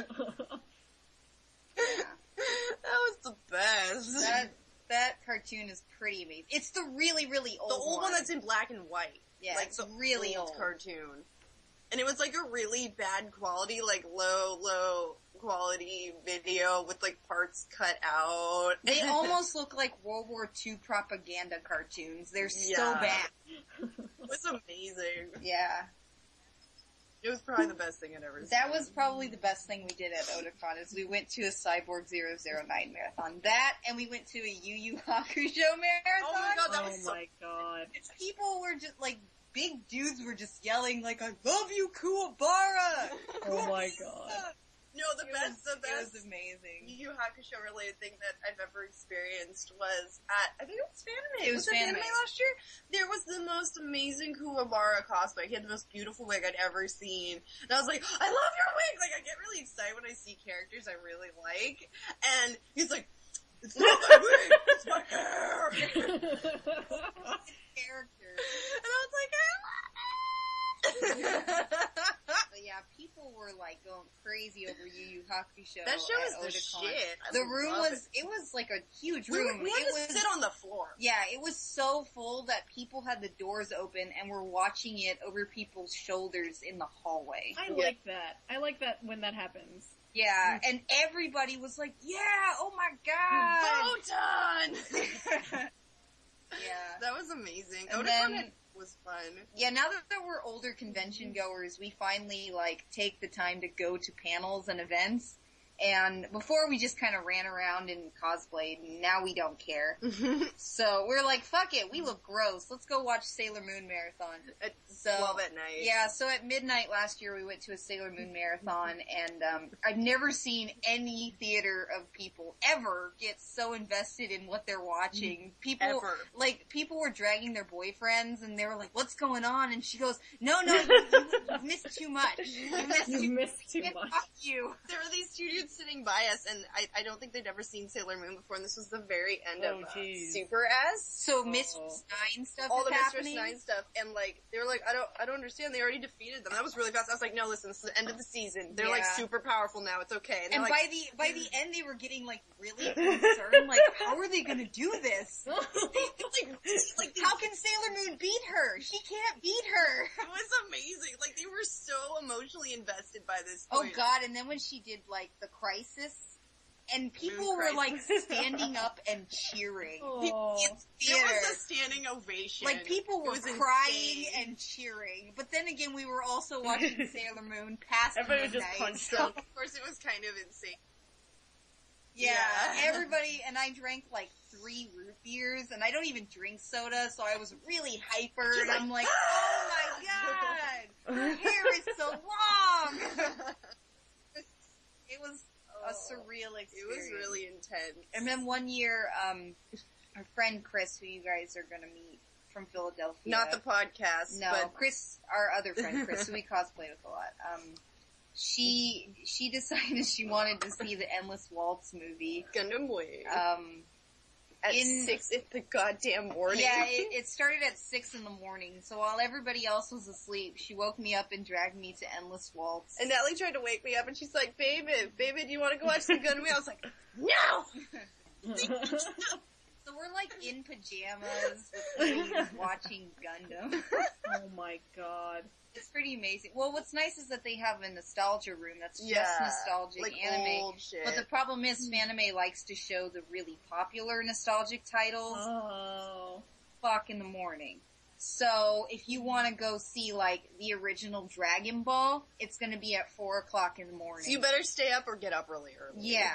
That was the best. That cartoon is pretty amazing. It's the really, really old The old one that's in black and white. yeah, like it's the really old old. cartoon. And it was like a really bad quality, like low quality video with like parts cut out. They almost look like World War II propaganda cartoons. They're so Yeah. bad. It was amazing. Yeah. It was probably the best thing I'd ever seen. That was probably the best thing we did at Otakon is we went to a Cyborg 009 marathon. That and we went to a Yu Yu Hakusho marathon. Oh my god, that Oh was so my god. People were just like, big dudes were just yelling like, I love you, Kuwabara! Oh my god. No, the best It was amazing. Yu Yu Hakusho related thing that I've ever experienced was at, I think it was Fanime. It was at Fanime. last year? There was the most amazing Kuwabara cosplay. He had the most beautiful wig I'd ever seen. And I was like, I love your wig! Like, I get really excited when I see characters I really like. And he's like, it's not my wig! It's my hair! Characters. And I was like, I love it! But yeah, people were like going crazy over Yu Yu Hakusho. That show is at the Otakon. shit. I The room love it was like a huge We, room. we had It to was, sit on the floor. yeah, it was so full that people had the doors open and were watching it over people's shoulders in the hallway. I like that. I like that when that happens. Yeah, and everybody was like, yeah, oh my god! Photon! Yeah. That was amazing. And Otakon then- was fun. Yeah, now that we're older convention goers, we finally like take the time to go to panels and events. And before we just kind of ran around and cosplayed, and now we don't care. So we're like, fuck it, we look gross. Let's go watch Sailor Moon Marathon. At So 12 at night. yeah, so at midnight last year we went to a Sailor Moon Marathon, and I've never seen any theater of people ever get so invested in what they're watching. People Ever. people were dragging their boyfriends, and they were like, "What's going on?" And she goes, "No, you missed too much. You missed too much. Fuck you." There were these two dudes sitting by us, and I don't think they'd ever seen Sailor Moon before, and this was the very end Oh, of jeez. Super S. So Mistress Nine stuff All is the Mistress happening. 9 stuff, and like, they were like, I don't understand, they already defeated them. That was really fast. I was like, no, listen, this is the end of the season. They're like Yeah. super powerful now, it's okay. And, And they're like, by the end, they were getting like really concerned. Like, how are they going to do this? like, How can Sailor Moon beat her? She can't beat her. it was amazing. Like, they were so emotionally invested by this Oh point. god, and then when she did like the crisis, and people Moon were like Crisis. standing up and cheering. Oh. It's It theater. was a standing ovation. Like people It were was crying insane. and cheering. But then again, we were also watching Sailor Moon past Everybody was just midnight, punched so- drunk. Of course, it was kind of insane. Yeah, Yeah. everybody, and I drank like 3 root beers, and I don't even drink soda, so I was really hyper, and I'm like, oh my god, her hair is so long! It was a surreal experience. It was really intense. And then one year, our friend Chris, who you guys are gonna meet from Philadelphia. Not the podcast, No, but Chris, our other friend Chris, who we cosplay with a lot. She decided she wanted to see the Endless Waltz movie. Gundam Wing. At in- 6 in the goddamn morning. Yeah, it started at 6 in the morning, so while everybody else was asleep, she woke me up and dragged me to Endless Waltz. And Natalie tried to wake me up and she's like, baby, do you want to go watch the Gundam Wing? I was like, no! So we're like in pajamas with ladies watching Gundam. Oh my god. It's pretty amazing. Well, what's nice is that they have a nostalgia room that's just Yeah, nostalgic like anime. old shit. But the problem is, Fanime likes to show the really popular nostalgic titles Oh. fuck in the morning. So if you want to go see like the original Dragon Ball, it's going to be at 4 o'clock in the morning. So you better stay up or get up really early. Yeah.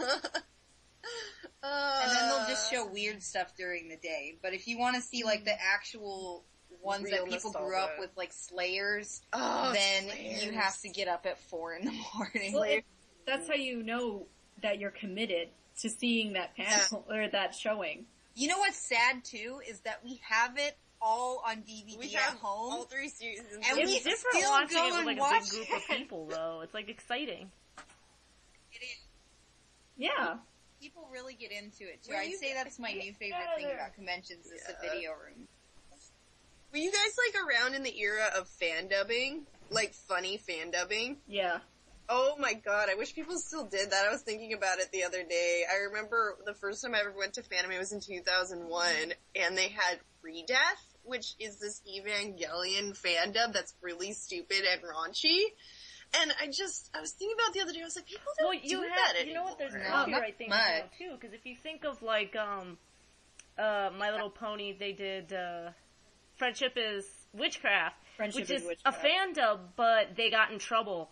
And then they'll just show weird stuff during the day. But if you want to see like the actual ones Real that people grew up nostalgia. with, like Slayers, Oh, then Slayers. you have to get up at 4 in the morning. Well, that's how you know that you're committed to seeing that panel, or that showing. You know what's sad too is that we have it all on DVD we at have home. all 3 seasons. And we It's different still watching go it with and like a watch big group of it. people though. It's like exciting. It is. Yeah. People really get into it too. Were I'd you say that's my new favorite thing about conventions is the Yeah. video room. Were you guys like around in the era of fan dubbing? Like funny fan dubbing? Yeah. Oh my god, I wish people still did that. I was thinking about it the other day. I remember the first time I ever went to Fanime was in 2001, and they had Redeath, which is this Evangelion fan dub that's really stupid and raunchy. And I was thinking about it the other day, I was like, people don't Well, you do have, that anymore. you know what? There's No, copyright not things much. now too. Because if you think of like My Little Pony, they did Friendship is Witchcraft, Friendship which is is Witchcraft. a fan dub, but they got in trouble,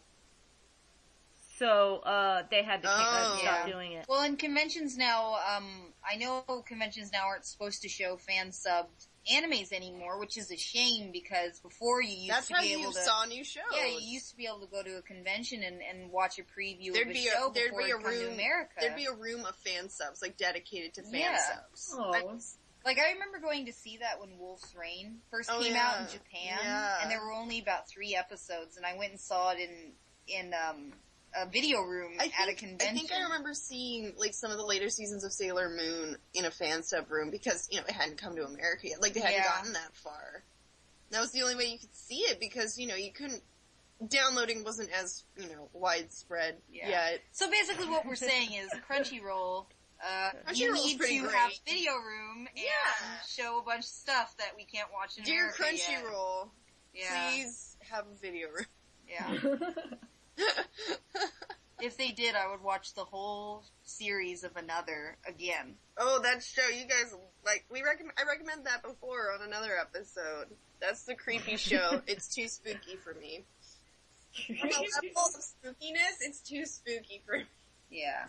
so they had to Oh. stop Yeah. doing it. Well, in conventions now, I know conventions now aren't supposed to show fan subbed animes anymore, which is a shame because before you used That's to how be you able to. saw new shows. Yeah, you used to be able to go to a convention and watch a preview There'd of a be show there'd before be a it come to room. America. There'd be a room of fan subs, like dedicated to fan Yeah. subs. Oh. Like, I remember going to see that when Wolf's Rain first Oh, came yeah. out in Japan, Yeah. and there were only about 3 episodes, and I went and saw it in a video room at a convention. I think I remember seeing like some of the later seasons of Sailor Moon in a fan sub room because, you know, it hadn't come to America yet. Like they hadn't Yeah. gotten that far. That was the only way you could see it because, you know, you couldn't downloading wasn't as, widespread Yeah. yet. So basically what we're saying is Crunchyroll, you Crunchyroll's need pretty to great. have Video Room and Yeah. show a bunch of stuff that we can't watch in Dear America yet. Crunchyroll, Yeah. please have a video room. Yeah. If they did, I would watch the whole series of Another again. Oh, that show, you guys, I recommend that before on another episode. That's the creepy show. It's too spooky for me. On the level of spookiness, it's too spooky for me. Yeah.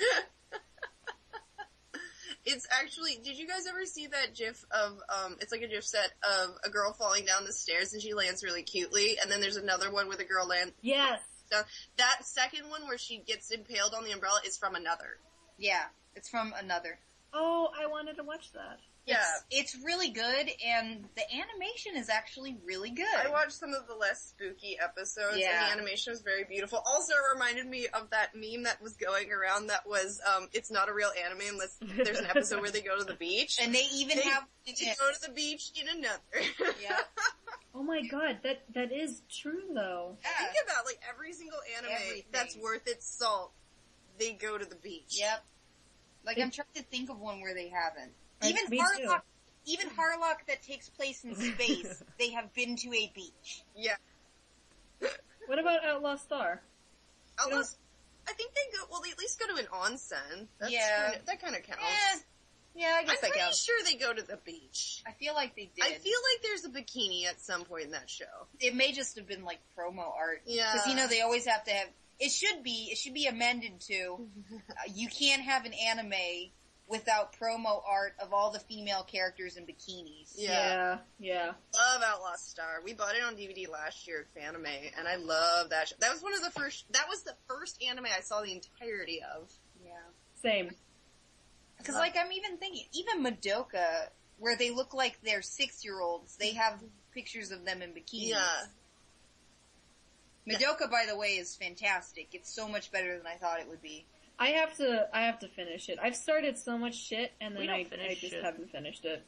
It's actually, did you guys ever see that gif of, it's like a gif set of a girl falling down the stairs and she lands really cutely, and then there's another one where the girl lands Yes. down. That second one where she gets impaled on the umbrella is from Another. Yeah. It's from Another. Oh, I wanted to watch that. Yeah. It's really good, and the animation is actually really good. I watched some of the less spooky episodes, and Yeah. the animation was very beautiful. Also, it reminded me of that meme that was going around that was, it's not a real anime unless there's an episode where they go to the beach. And they even They have... go to the beach in Another. Yeah. Oh my god, that is true though. Think about, every single anime Everything. that's worth its salt, they go to the beach. Yep. I'm trying to think of one where they haven't. Like, Even me Harlock, that takes place in space, they have been to a beach. Yeah. What about Outlaw Star? Unless, I think they go, well, they at least go to an onsen. That's Yeah. that kind of counts. Yeah, I I'm guess that pretty counts. sure they go to the beach. I feel like they did. I feel like there's a bikini at some point in that show. It may just have been promo art. Yeah. Because they always have to have, it should be amended to, you can't have an anime without promo art of all the female characters in bikinis. Yeah. Yeah. Love Outlaw Star. We bought it on DVD last year at Fanime, and I love that show. That was that was the first anime I saw the entirety of. Yeah. Same. Because, I'm even thinking, even Madoka, where they look like they're 6-year-olds, they have pictures of them in bikinis. Yeah. Madoka, by the way, is fantastic. It's so much better than I thought it would be. I have to finish it. I've started so much shit and We then don't I finish just shit. haven't finished it.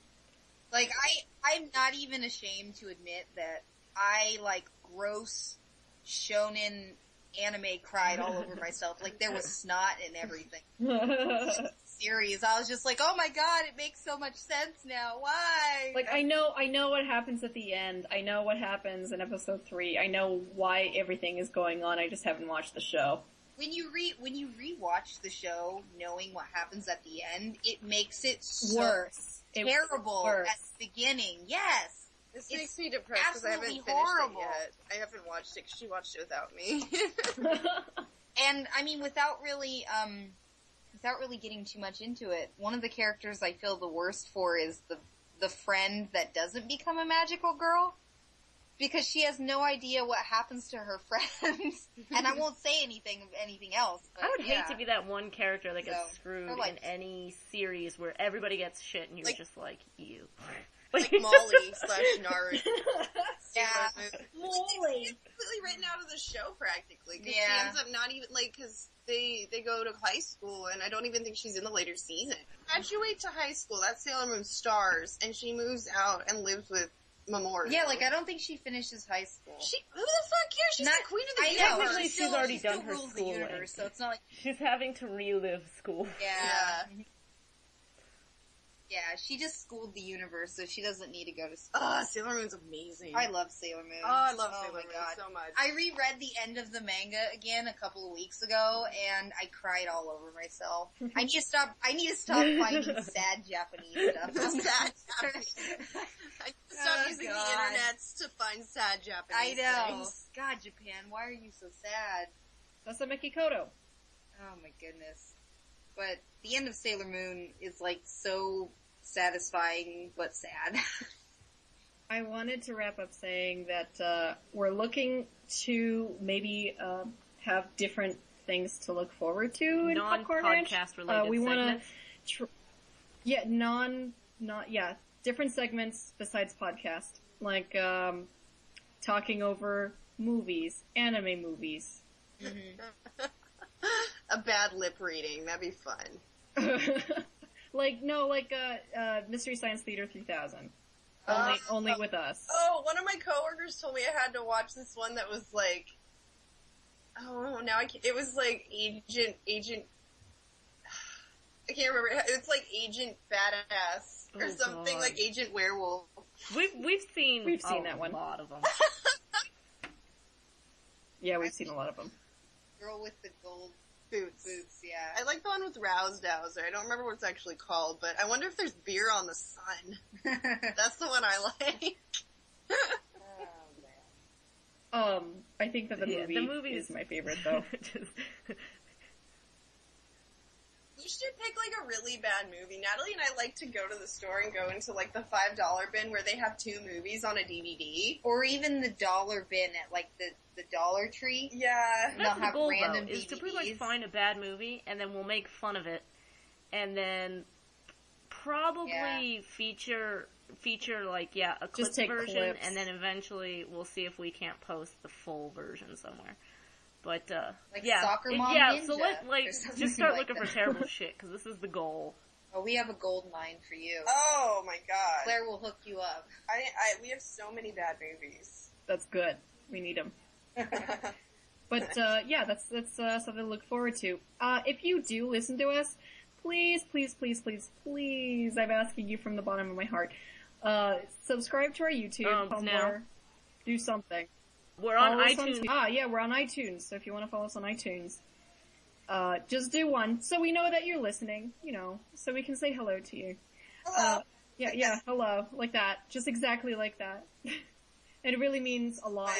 I'm not even ashamed to admit that I, gross shonen anime cried all over myself. There was snot and everything. Series. I was just oh my god, it makes so much sense now. Why? I know what happens at the end. I know what happens in episode 3. I know why everything is going on. I just haven't watched the show. When you rewatch the show, knowing what happens at the end, it makes it so Worse. terrible Worse. at the beginning. Yes. This It's makes me depressed because I haven't absolutely finished horrible. it yet. I haven't watched it 'cause she watched it without me. And I mean, without really getting too much into it, one of the characters I feel the worst for is the friend that doesn't become a magical girl. Because she has no idea what happens to her friends. And I won't say anything else. But I would hate to be that one character that gets So, screwed or in any series where everybody gets shit and you're just you. like Molly / Naruto. Yeah. Molly. It's completely written out of the show practically. Cause Yeah. she ends up not even, cause they go to high school and I don't even think she's in the later season. Graduate to high school, that's Sailor Moon Stars, and she moves out and lives with Mamoru. Yeah, I don't think she finishes high school. Who the fuck cares? She's Not- the queen of the I universe. know, Technically, she she's still- already she still done her rules the schooling. universe, so it's not She's having to relive school. yeah. Yeah, she just schooled the universe, so she doesn't need to go to school. Sailor Moon's amazing. I love Sailor Moon. Oh, I love Sailor my Moon God. so much. I reread the end of the manga again a couple of weeks ago, and I cried all over myself. I need to stop finding sad Japanese stuff. Sad Japanese. I stopped using God. the internets to find sad I Japanese know. things. God, Japan, why are you so sad? Sasameki Koto. Oh my goodness. But the end of Sailor Moon is so satisfying but sad. I wanted to wrap up saying that we're looking to maybe have different things to look forward to in Popcorn Ranch. Non-podcast related we want segments. to, different segments besides podcast, talking over movies, anime movies. A bad lip reading, that'd be fun. Mystery Science Theater 3000. Uh, Only with us. Oh, one of my coworkers told me I had to watch this one that was oh, now I can't, it was like Agent, I can't remember, it's like Agent Badass, or something, God. like Agent Werewolf. We've seen that one. A lot of them. Yeah, we've seen a lot of them. Girl with the gold Boots. yeah. I like the one with Rousdowser. I don't remember what it's actually called, but I wonder if there's Beer on the Sun. That's the one I like. I think that the movie is my favorite though. We should pick like a really bad movie. Natalie and I like to go to the store and go into like the $5 bin where they have 2 movies on a DVD. Or even the dollar bin at like the Dollar Tree. Yeah. They'll That's the have goal, random though, is to pretty much DVDs. find a bad movie, and then we'll make fun of it, and then probably feature like, a clip Just take version, clips. and then eventually we'll see if we can't post the full version somewhere. But, Like yeah. Soccer Mom so Ninja like, or something just start like looking that. for terrible shit, because this is the goal. Oh, we have a gold mine for you. Oh my god. Claire will hook you up. We have so many bad movies. That's good. We need them. But yeah, that's something to look forward to. If you do listen to us, please, I'm asking you from the bottom of my heart, subscribe to our YouTube, Tumblr, now. do something. We're on Follow us iTunes. yeah, we're on iTunes. So if you want to follow us on iTunes, just do one, so we know that you're listening. So we can say hello to you. Hello. Yeah, hello, like that, just exactly like that. It really means a lot.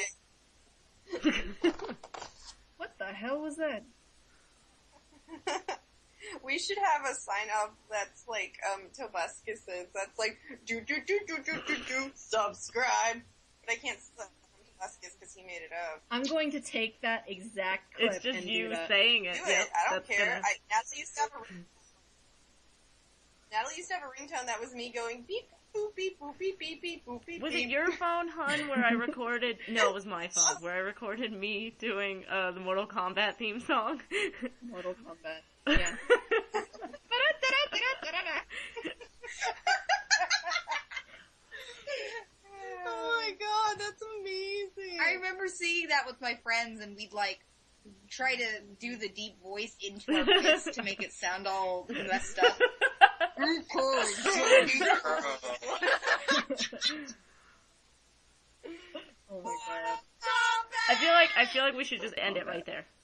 What the hell was that? We should have a sign up that's like, Tobuscus's, that's like, do, subscribe. But I can't say Tobuscus because he made it up. I'm going to take that exact clip It's just and you do that. saying it. Do Yep, it, I don't that's care. gonna- Natalie used to have a ringtone that was me going, beep, boop, beep, boop, beep, beep, beep, boop, beep, Was beep. it your phone, hun, where I recorded? No, it was my phone, where I recorded me doing the Mortal Kombat theme song. Mortal Kombat. Yeah. Oh my god, that's amazing. I remember seeing that with my friends, and we'd like try to do the deep voice into our voice to make it sound all messed up. Oh my god. I feel like we should just end it right there.